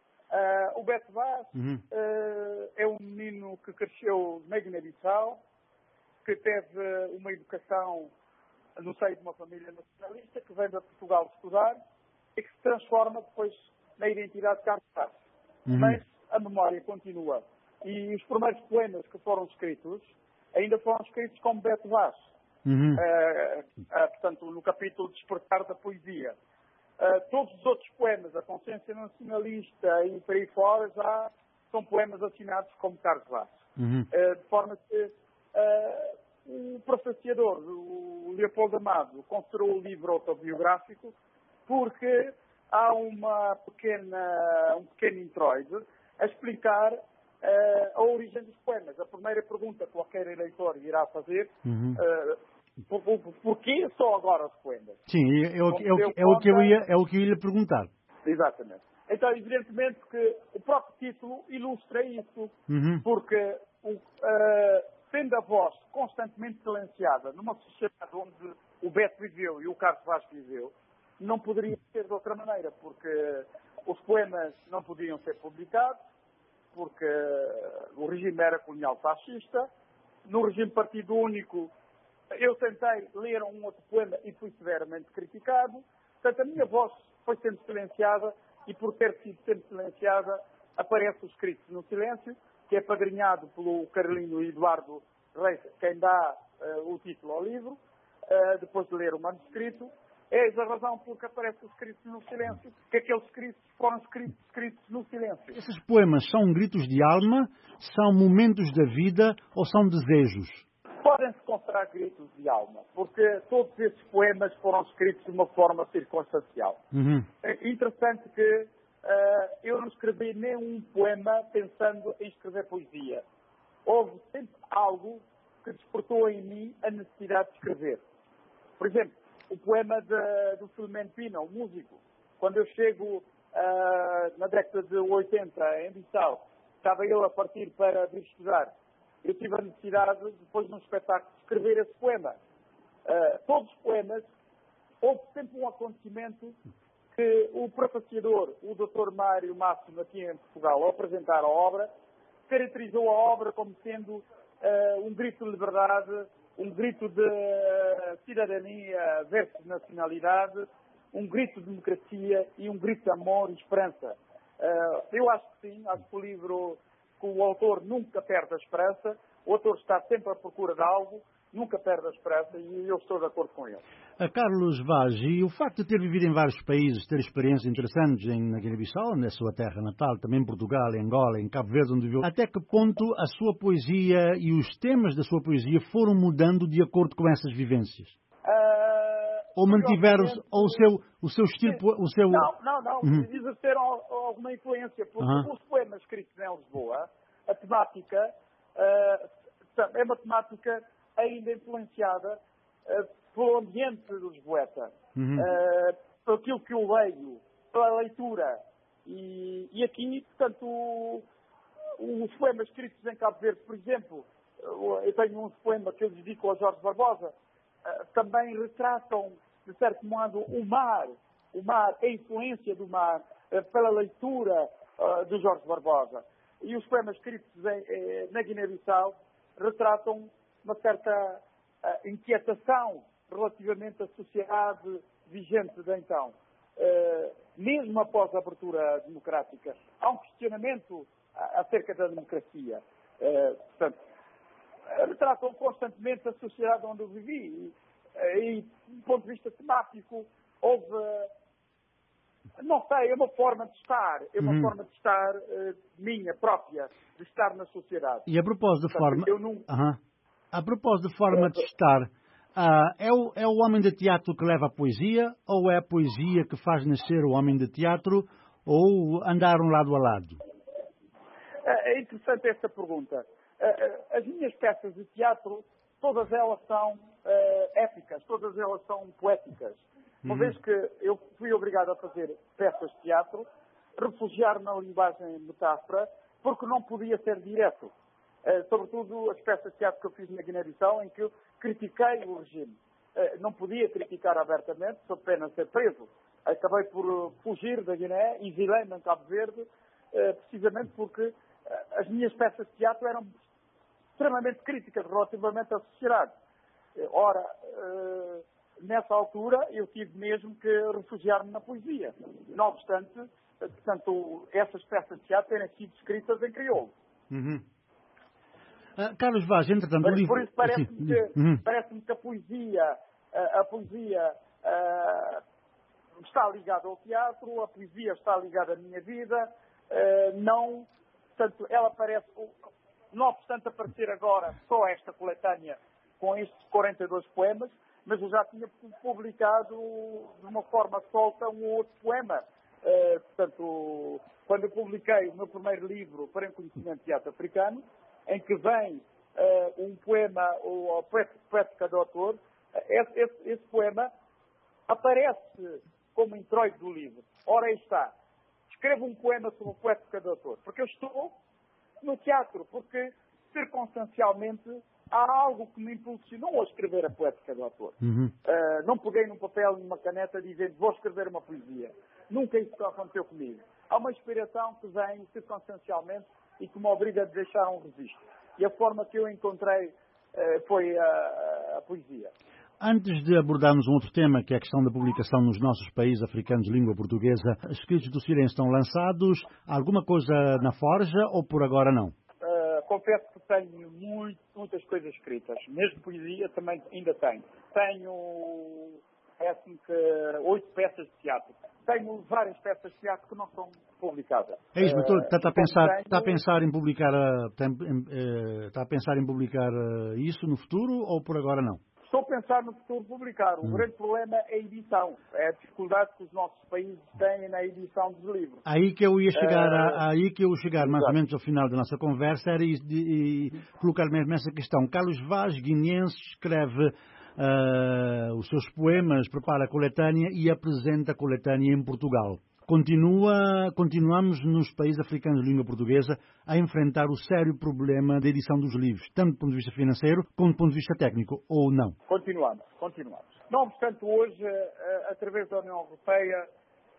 O Beto Vaz é um menino que cresceu na Guiné-Bissau, que teve uma educação no seio de uma família nacionalista, que vem para Portugal estudar e que se transforma depois na identidade de Carlos Vaz. Mas a memória continua. E os primeiros poemas que foram escritos ainda foram escritos como Beto Vaz. portanto, no capítulo Despertar da Poesia. Todos os outros poemas, a Consciência Nacionalista e por aí fora, já são poemas assinados como Carlos Vaz. De forma que o pronunciador, o Leopoldo Amado, considerou o livro autobiográfico porque há um pequeno introito a explicar a origem dos poemas. A primeira pergunta que qualquer eleitor irá fazer, porquê só agora os poemas? Sim, é o que eu ia lhe perguntar. Exatamente. Então, evidentemente que o próprio título ilustra isso, porque tendo a voz constantemente silenciada numa sociedade onde o Beto viveu e o Carlos Vaz viveu, não poderia ser de outra maneira, porque os poemas não podiam ser publicados, porque o regime era colonial fascista. No regime partido único, eu tentei ler um outro poema e fui severamente criticado. Portanto, a minha voz foi sempre silenciada e, por ter sido sempre silenciada, aparece o Escritos no Silêncio, que é padrinhado pelo Carolino Eduardo Reis, quem dá o título ao livro, depois de ler o manuscrito. É a razão por que aparece os Escritos no Silêncio, que aqueles escritos foram escritos no silêncio. Esses poemas são gritos de alma, são momentos da vida ou são desejos? Podem-se considerar gritos de alma, porque todos esses poemas foram escritos de uma forma circunstancial. É interessante que eu não escrevi nenhum poema pensando em escrever poesia. Houve sempre algo que despertou em mim a necessidade de escrever. Por exemplo, o poema do Filomeno Pina, o músico. Quando eu chego na década de 80 em Bissau, estava eu a partir para vir estudar. Eu tive a necessidade, depois de um espetáculo, de escrever esse poema. Todos os poemas, houve sempre um acontecimento que o pronunciador, o Dr. Mário Máximo, aqui em Portugal, ao apresentar a obra, caracterizou a obra como sendo um grito de liberdade, um grito de cidadania versus nacionalidade, um grito de democracia e um grito de amor e esperança. Eu acho que sim, acho que o livro, que o autor nunca perde a esperança, o autor está sempre à procura de algo, nunca perde a esperança e eu estou de acordo com ele. Carlos Vaz, e o facto de ter vivido em vários países, ter experiências interessantes na Guiné-Bissau, na sua terra natal, também em Portugal, em Angola, em Cabo Verde, onde viveu, até que ponto a sua poesia e os temas da sua poesia foram mudando de acordo com essas vivências? Ou mantiveram-se, ou o seu estilo... Não. Exerceram alguma influência, porque os poemas escritos em Lisboa, a temática é uma temática ainda influenciada pelo ambiente do lisboeta, por aquilo que eu leio, pela leitura. E aqui, portanto, os poemas escritos em Cabo Verde, por exemplo, eu tenho um poema que eu dedico ao Jorge Barbosa, também retratam, de certo modo, o mar, a influência do mar, pela leitura do Jorge Barbosa. E os poemas escritos na Guiné-Bissau retratam uma certa inquietação relativamente à sociedade vigente de então. Mesmo após a abertura democrática, há um questionamento acerca da democracia. Portanto, retratam constantemente a sociedade onde eu vivi. E, do ponto de vista temático, houve... Não sei, é uma forma de estar. É uma forma de estar minha, própria, de estar na sociedade. E a propósito de forma... A propósito de forma de estar, é o homem de teatro que leva a poesia, ou é a poesia que faz nascer o homem de teatro, ou andaram lado a lado? É interessante essa pergunta. As minhas peças de teatro, todas elas são épicas, todas elas são poéticas. Uma vez que eu fui obrigado a fazer peças de teatro, refugiar na linguagem metáfora, porque não podia ser direto. Sobretudo as peças de teatro que eu fiz na Guiné-Bissau, em que eu critiquei o regime. Não podia criticar abertamente, sob pena de ser preso. Acabei por fugir da Guiné, exilei-me em Cabo Verde, precisamente porque as minhas peças de teatro eram extremamente críticas relativamente à sociedade. Ora, nessa altura, eu tive mesmo que refugiar-me na poesia. Não obstante, portanto, essas peças de teatro terem sido escritas em crioulo. Carlos Vaz, entretanto, o livro... Por isso parece-me que a poesia está ligada ao teatro, a poesia está ligada à minha vida, portanto, ela não obstante aparecer agora só esta coletânea com estes 42 poemas, mas eu já tinha publicado de uma forma solta um outro poema. Portanto, quando eu publiquei o meu primeiro livro para conhecimento de teatro africano, em que vem um poema, o Poética do Autor, esse poema aparece como introito do livro. Ora, aí está. Escrevo um poema sobre o Poética do Autor, porque eu estou no teatro, porque circunstancialmente há algo que me impulsionou a escrever a Poética do Autor. Não peguei num papel e numa caneta dizendo vou escrever uma poesia. Nunca isso aconteceu comigo. Há uma inspiração que vem circunstancialmente e que me obriga a deixar um registro. E a forma que eu encontrei foi a poesia. Antes de abordarmos um outro tema, que é a questão da publicação nos nossos países africanos de língua portuguesa, Escritos do Silêncio estão lançados. Alguma coisa na forja ou por agora não? Confesso que tenho muitas coisas escritas. Mesmo poesia também ainda tenho. Tenho, parece-me que 8 peças de teatro. Tenho várias peças de teatro que não são publicadas. Está a pensar em publicar isso no futuro ou por agora não? Estou a pensar no futuro publicar. O grande problema é a edição. É a dificuldade que os nossos países têm na edição dos livros. Aí que eu ia chegar, mais ou menos ao final da nossa conversa, era e colocar mesmo essa questão. Carlos Vaz, guineense, escreve os seus poemas, prepara a coletânea e apresenta a coletânea em Portugal. Continuamos nos países africanos de língua portuguesa a enfrentar o sério problema da edição dos livros, tanto do ponto de vista financeiro como do ponto de vista técnico, ou não? Continuamos. Não obstante, hoje, através da União Europeia,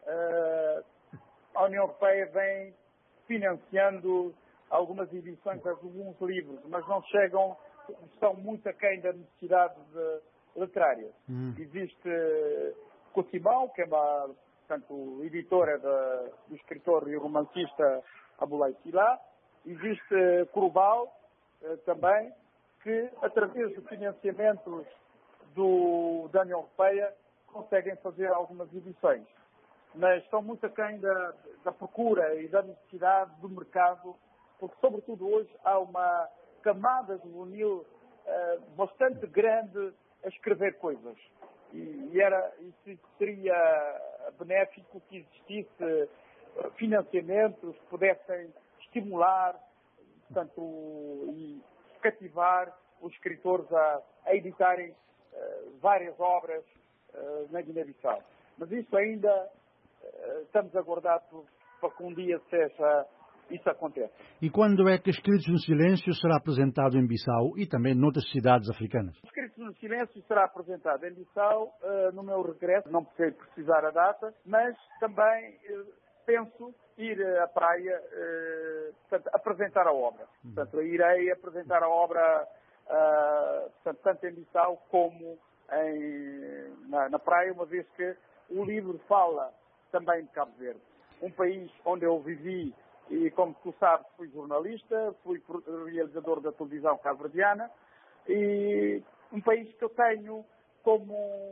a União Europeia vem financiando algumas edições de alguns livros, mas não estão muito aquém da necessidade literária. Existe Cotimão, que é portanto, editora do escritor e romancista Abulai Silá. Existe Corubal, também, que, através do financiamento da União Europeia, conseguem fazer algumas edições. Mas estão muito aquém da procura e da necessidade do mercado, porque, sobretudo hoje, há uma camada juvenil bastante grande a escrever coisas. E seria benéfico que existisse financiamentos que pudessem estimular, portanto, e cativar os escritores a editarem várias obras na Guiné-Bissau. Mas isso ainda estamos a aguardar para que um dia isso aconteça. E quando é que Escritos no Silêncio será apresentado em Bissau e também noutras cidades africanas? Escritos no Silêncio será apresentado em Bissau no meu regresso, não sei precisar a data, mas também penso ir à praia, portanto, apresentar a obra. Portanto, irei apresentar a obra portanto, tanto em Bissau como na praia, uma vez que o livro fala também de Cabo Verde, um país onde eu vivi. E, como tu sabes, fui jornalista, fui realizador da televisão cabo-verdiana e um país que eu tenho como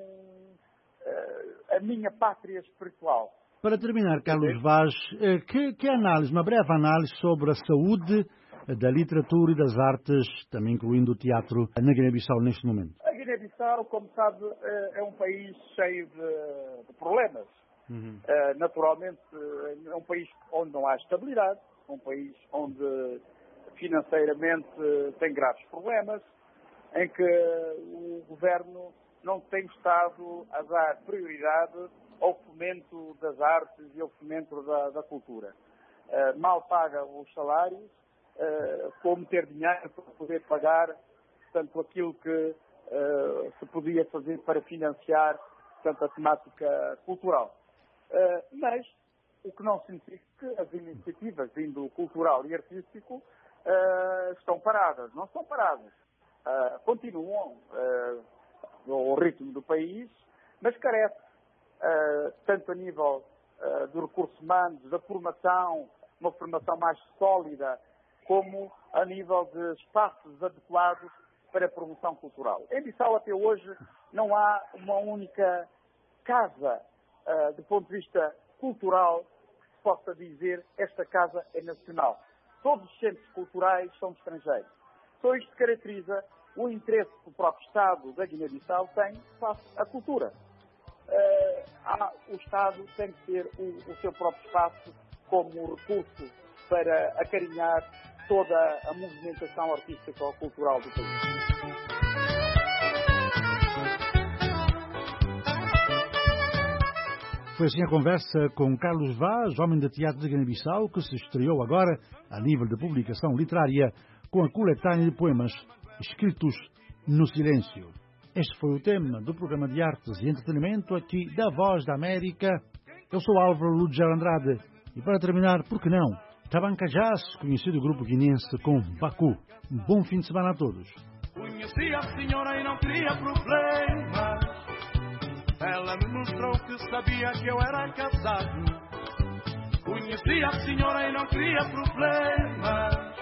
a minha pátria espiritual. Para terminar, Carlos Vaz, que análise, uma breve análise sobre a saúde da literatura e das artes, também incluindo o teatro, na Guiné-Bissau neste momento? A Guiné-Bissau, como sabe, é um país cheio de problemas. Naturalmente é um país onde não há estabilidade, um país onde financeiramente tem graves problemas, em que o governo não tem estado a dar prioridade ao fomento das artes e ao fomento da cultura. Mal paga os salários, como ter dinheiro para poder pagar, portanto, aquilo que se podia fazer para financiar, portanto, a temática cultural. Mas o que não significa que as iniciativas de índole cultural e artístico estão paradas. Não estão paradas. Continuam ao ritmo do país, mas carece, tanto a nível dos recursos humanos, da formação, uma formação mais sólida como a nível de espaços adequados para a promoção cultural. Em Bissau, até hoje, não há uma única casa, do ponto de vista cultural, que se possa dizer esta casa é nacional. Todos os centros culturais são estrangeiros. Só isto caracteriza o interesse que o próprio Estado da Guiné-Bissau tem face à cultura. O Estado tem que ter o seu próprio espaço como recurso para acarinhar toda a movimentação artística ou cultural do país. Foi assim a conversa com Carlos Vaz, homem de teatro de Guiné-Bissau, que se estreou agora, a nível de publicação literária, com a coletânea de poemas escritos no silêncio. Este foi o tema do programa de artes e entretenimento aqui da Voz da América. Eu sou Álvaro Ludger Andrade e para terminar, por que não, Tabanca Jazz, conhecido grupo guineense com Baku. Um bom fim de semana a todos. Conheci a senhora e não queria problemas. Ela me mostrou que sabia que eu era casado. Conheci a senhora e não queria problemas.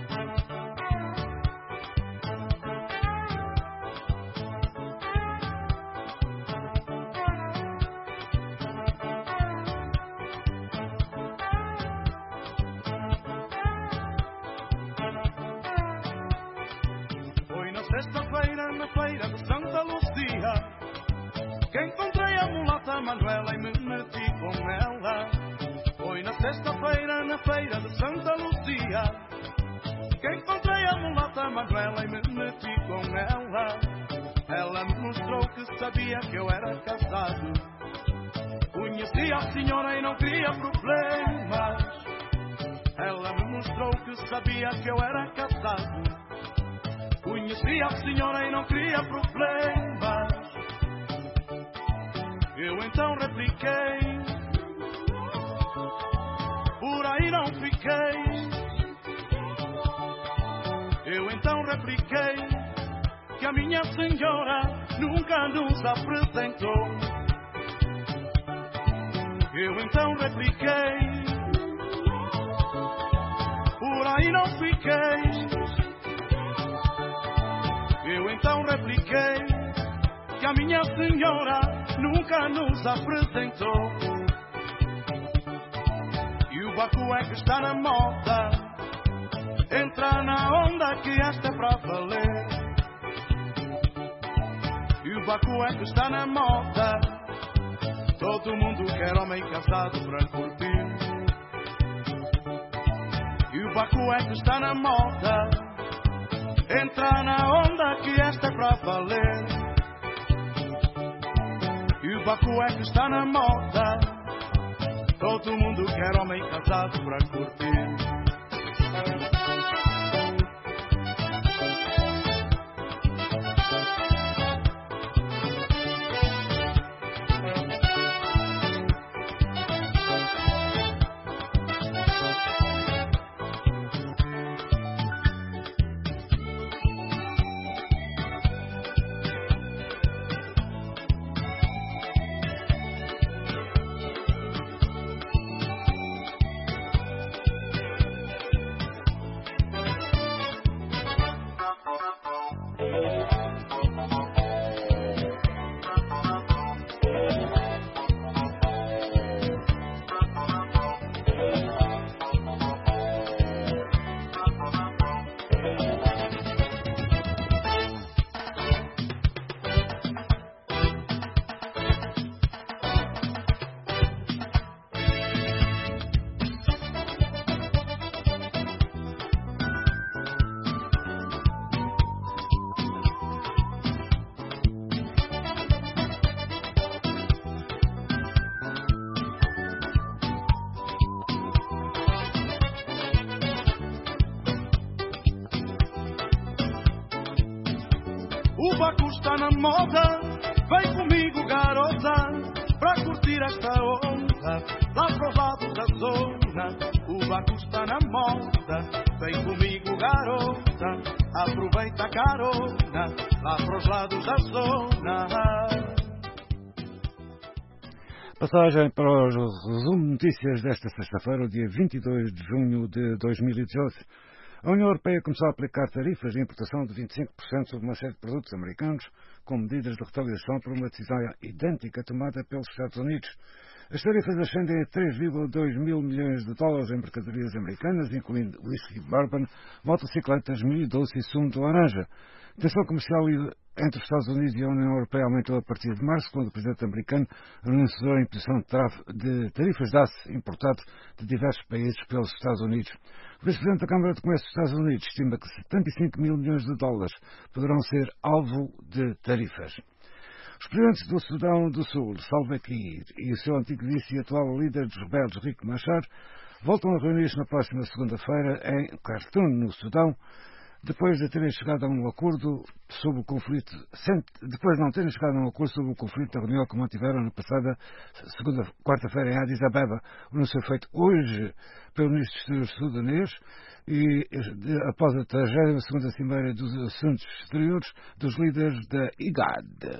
Foi na sexta-feira, na feira de Santa Lúcia, que encontrei a mulata Manuela e me meti com ela. Foi na sexta-feira, na feira de Santa Lúcia, que encontrei a mulata Manuela e me meti com ela. Ela me mostrou que sabia que eu era casado. Conheci a senhora e não queria problemas. Ela me mostrou que sabia que eu era casado. Conheci a senhora e não queria problemas. Eu então repliquei, por aí não fiquei. Eu então repliquei que a minha senhora nunca nos apresentou. Eu então repliquei, por aí não fiquei. Eu então repliquei que a minha senhora nunca nos apresentou. E o Baku é que está na moda, entra na onda que esta é pra valer. E o Baku é que está na moda, todo mundo quer homem casado pra curtir. E o Baku é que está na moda, entra na onda que esta é pra valer. E o Baku é que está na moda, todo mundo quer homem casado pra curtir. O Baku está na moda, vem comigo garota, pra curtir esta onda, lá para os lados da zona. O Baku está na moda, vem comigo garota, aproveita a carona, lá para os lados da zona. Passagem para o resumo de notícias desta sexta-feira, dia 22 de junho de 2018. A União Europeia começou a aplicar tarifas de importação de 25% sobre uma série de produtos americanos, com medidas de retaliação por uma decisão idêntica tomada pelos Estados Unidos. As tarifas ascendem a 3,2 mil milhões de dólares em mercadorias americanas, incluindo whisky, bourbon, motocicletas, milho doce e sumo de laranja. A tensão comercial entre os Estados Unidos e a União Europeia aumentou a partir de março, quando o presidente americano anunciou a imposição de tarifas de aço importado de diversos países pelos Estados Unidos. O vice-presidente da Câmara de Comércio dos Estados Unidos estima que 75 mil milhões de dólares poderão ser alvo de tarifas. Os presidentes do Sudão do Sul, Salva Kiir, e o seu antigo vice e atual líder dos rebeldes, Riek Machar, voltam a reunir-se na próxima segunda-feira em Khartoum, no Sudão, depois de terem chegado a um acordo sobre o conflito, depois de não terem chegado a um acordo sobre o conflito da reunião que mantiveram na passada quarta-feira em Addis Abeba. O anúncio foi feito hoje pelo ministro dos Exteriores sudanês e após a 32ª Cimeira dos Assuntos Exteriores dos líderes da IGAD.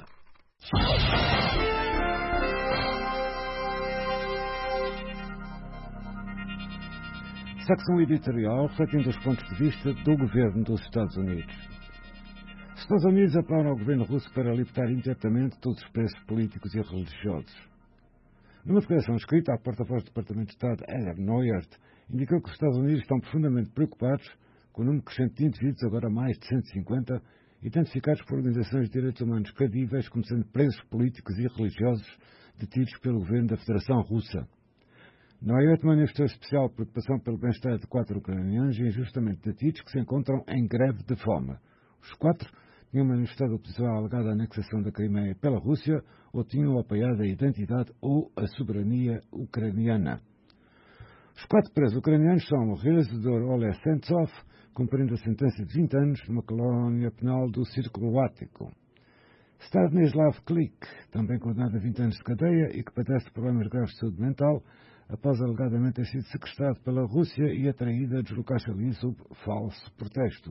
Secção editorial refletindo os pontos de vista do governo dos Estados Unidos. Os Estados Unidos apelam ao governo russo para libertar imediatamente todos os presos políticos e religiosos. Numa declaração escrita, a porta-voz do Departamento de Estado, Heather Nauert, indicou que os Estados Unidos estão profundamente preocupados com o número crescente de indivíduos, agora mais de 150, identificados por organizações de direitos humanos credíveis como sendo presos políticos e religiosos detidos pelo governo da Federação Russa. Nauert manifestou especial preocupação pelo bem-estar de 4 ucranianos injustamente detidos que se encontram em greve de fome. Os 4 tinham manifestado oposição à alegada anexação da Crimeia pela Rússia ou tinham apoiado a identidade ou a soberania ucraniana. Os 4 presos ucranianos são o realizador Oleg Sentsov, cumprindo a sentença de 20 anos numa colónia penal do Círculo Ártico. Stanislav Klik, também condenado a 20 anos de cadeia e que padece problemas graves de saúde mental, após alegadamente ter sido sequestrado pela Rússia e atraído a deslocar-se ali sob falso pretexto.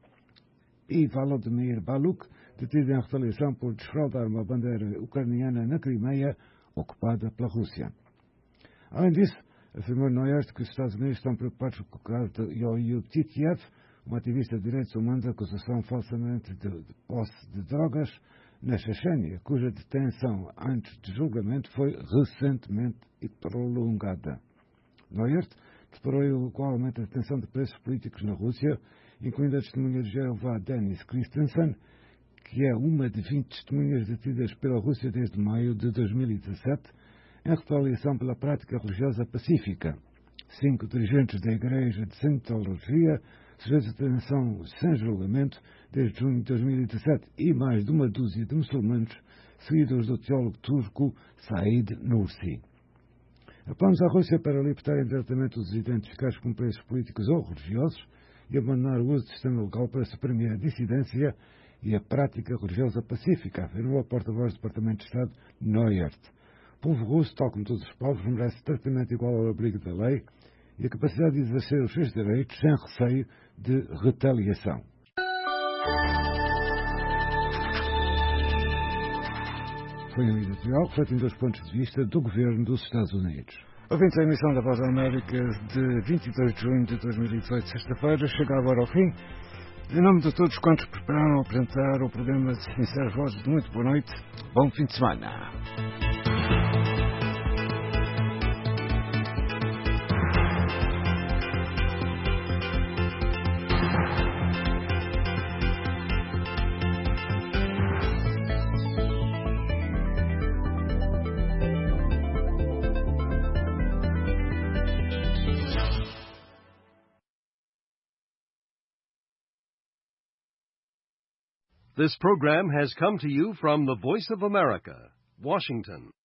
E Volodymyr Baluk, detido em retaliação por desfraldar uma bandeira ucraniana na Crimeia, ocupada pela Rússia. Além disso, afirmou Nauert que os Estados Unidos estão preocupados com o caso de Yoyub Titiev, um ativista de direitos humanos, acusação falsamente de posse de drogas na Chechênia, cuja detenção antes de julgamento foi recentemente prolongada. Nauert deplorou igualmente a detenção de presos políticos na Rússia, incluindo a testemunha de Jeová Denis Christensen, que é uma de 20 testemunhas detidas pela Rússia desde maio de 2017, em retaliação pela prática religiosa pacífica. 5 dirigentes da Igreja de Scientologia sujeitos a detenção sem julgamento desde junho de 2017 e mais de uma dúzia de muçulmanos, seguidores do teólogo turco Said Nursi. Apelamos à Rússia para libertar imediatamente os identificados como presos políticos ou religiosos e abandonar o uso do sistema legal para suprimir a dissidência e a prática religiosa pacífica, afirmou a porta-voz do Departamento de Estado, Nauert. O povo russo, tal como todos os povos, merece tratamento igual ao abrigo da lei e a capacidade de exercer os seus direitos sem receio de retaliação. Foi um editorial refletindo os pontos de vista do governo dos Estados Unidos. Ouvintes, a emissão da Voz da América de 22 de junho de 2018, sexta-feira, chega agora ao fim. Em nome de todos quantos prepararam apresentar o programa de Sinceras Vozes, de muito boa noite, bom fim de semana. This program has come to you from the Voice of America, Washington.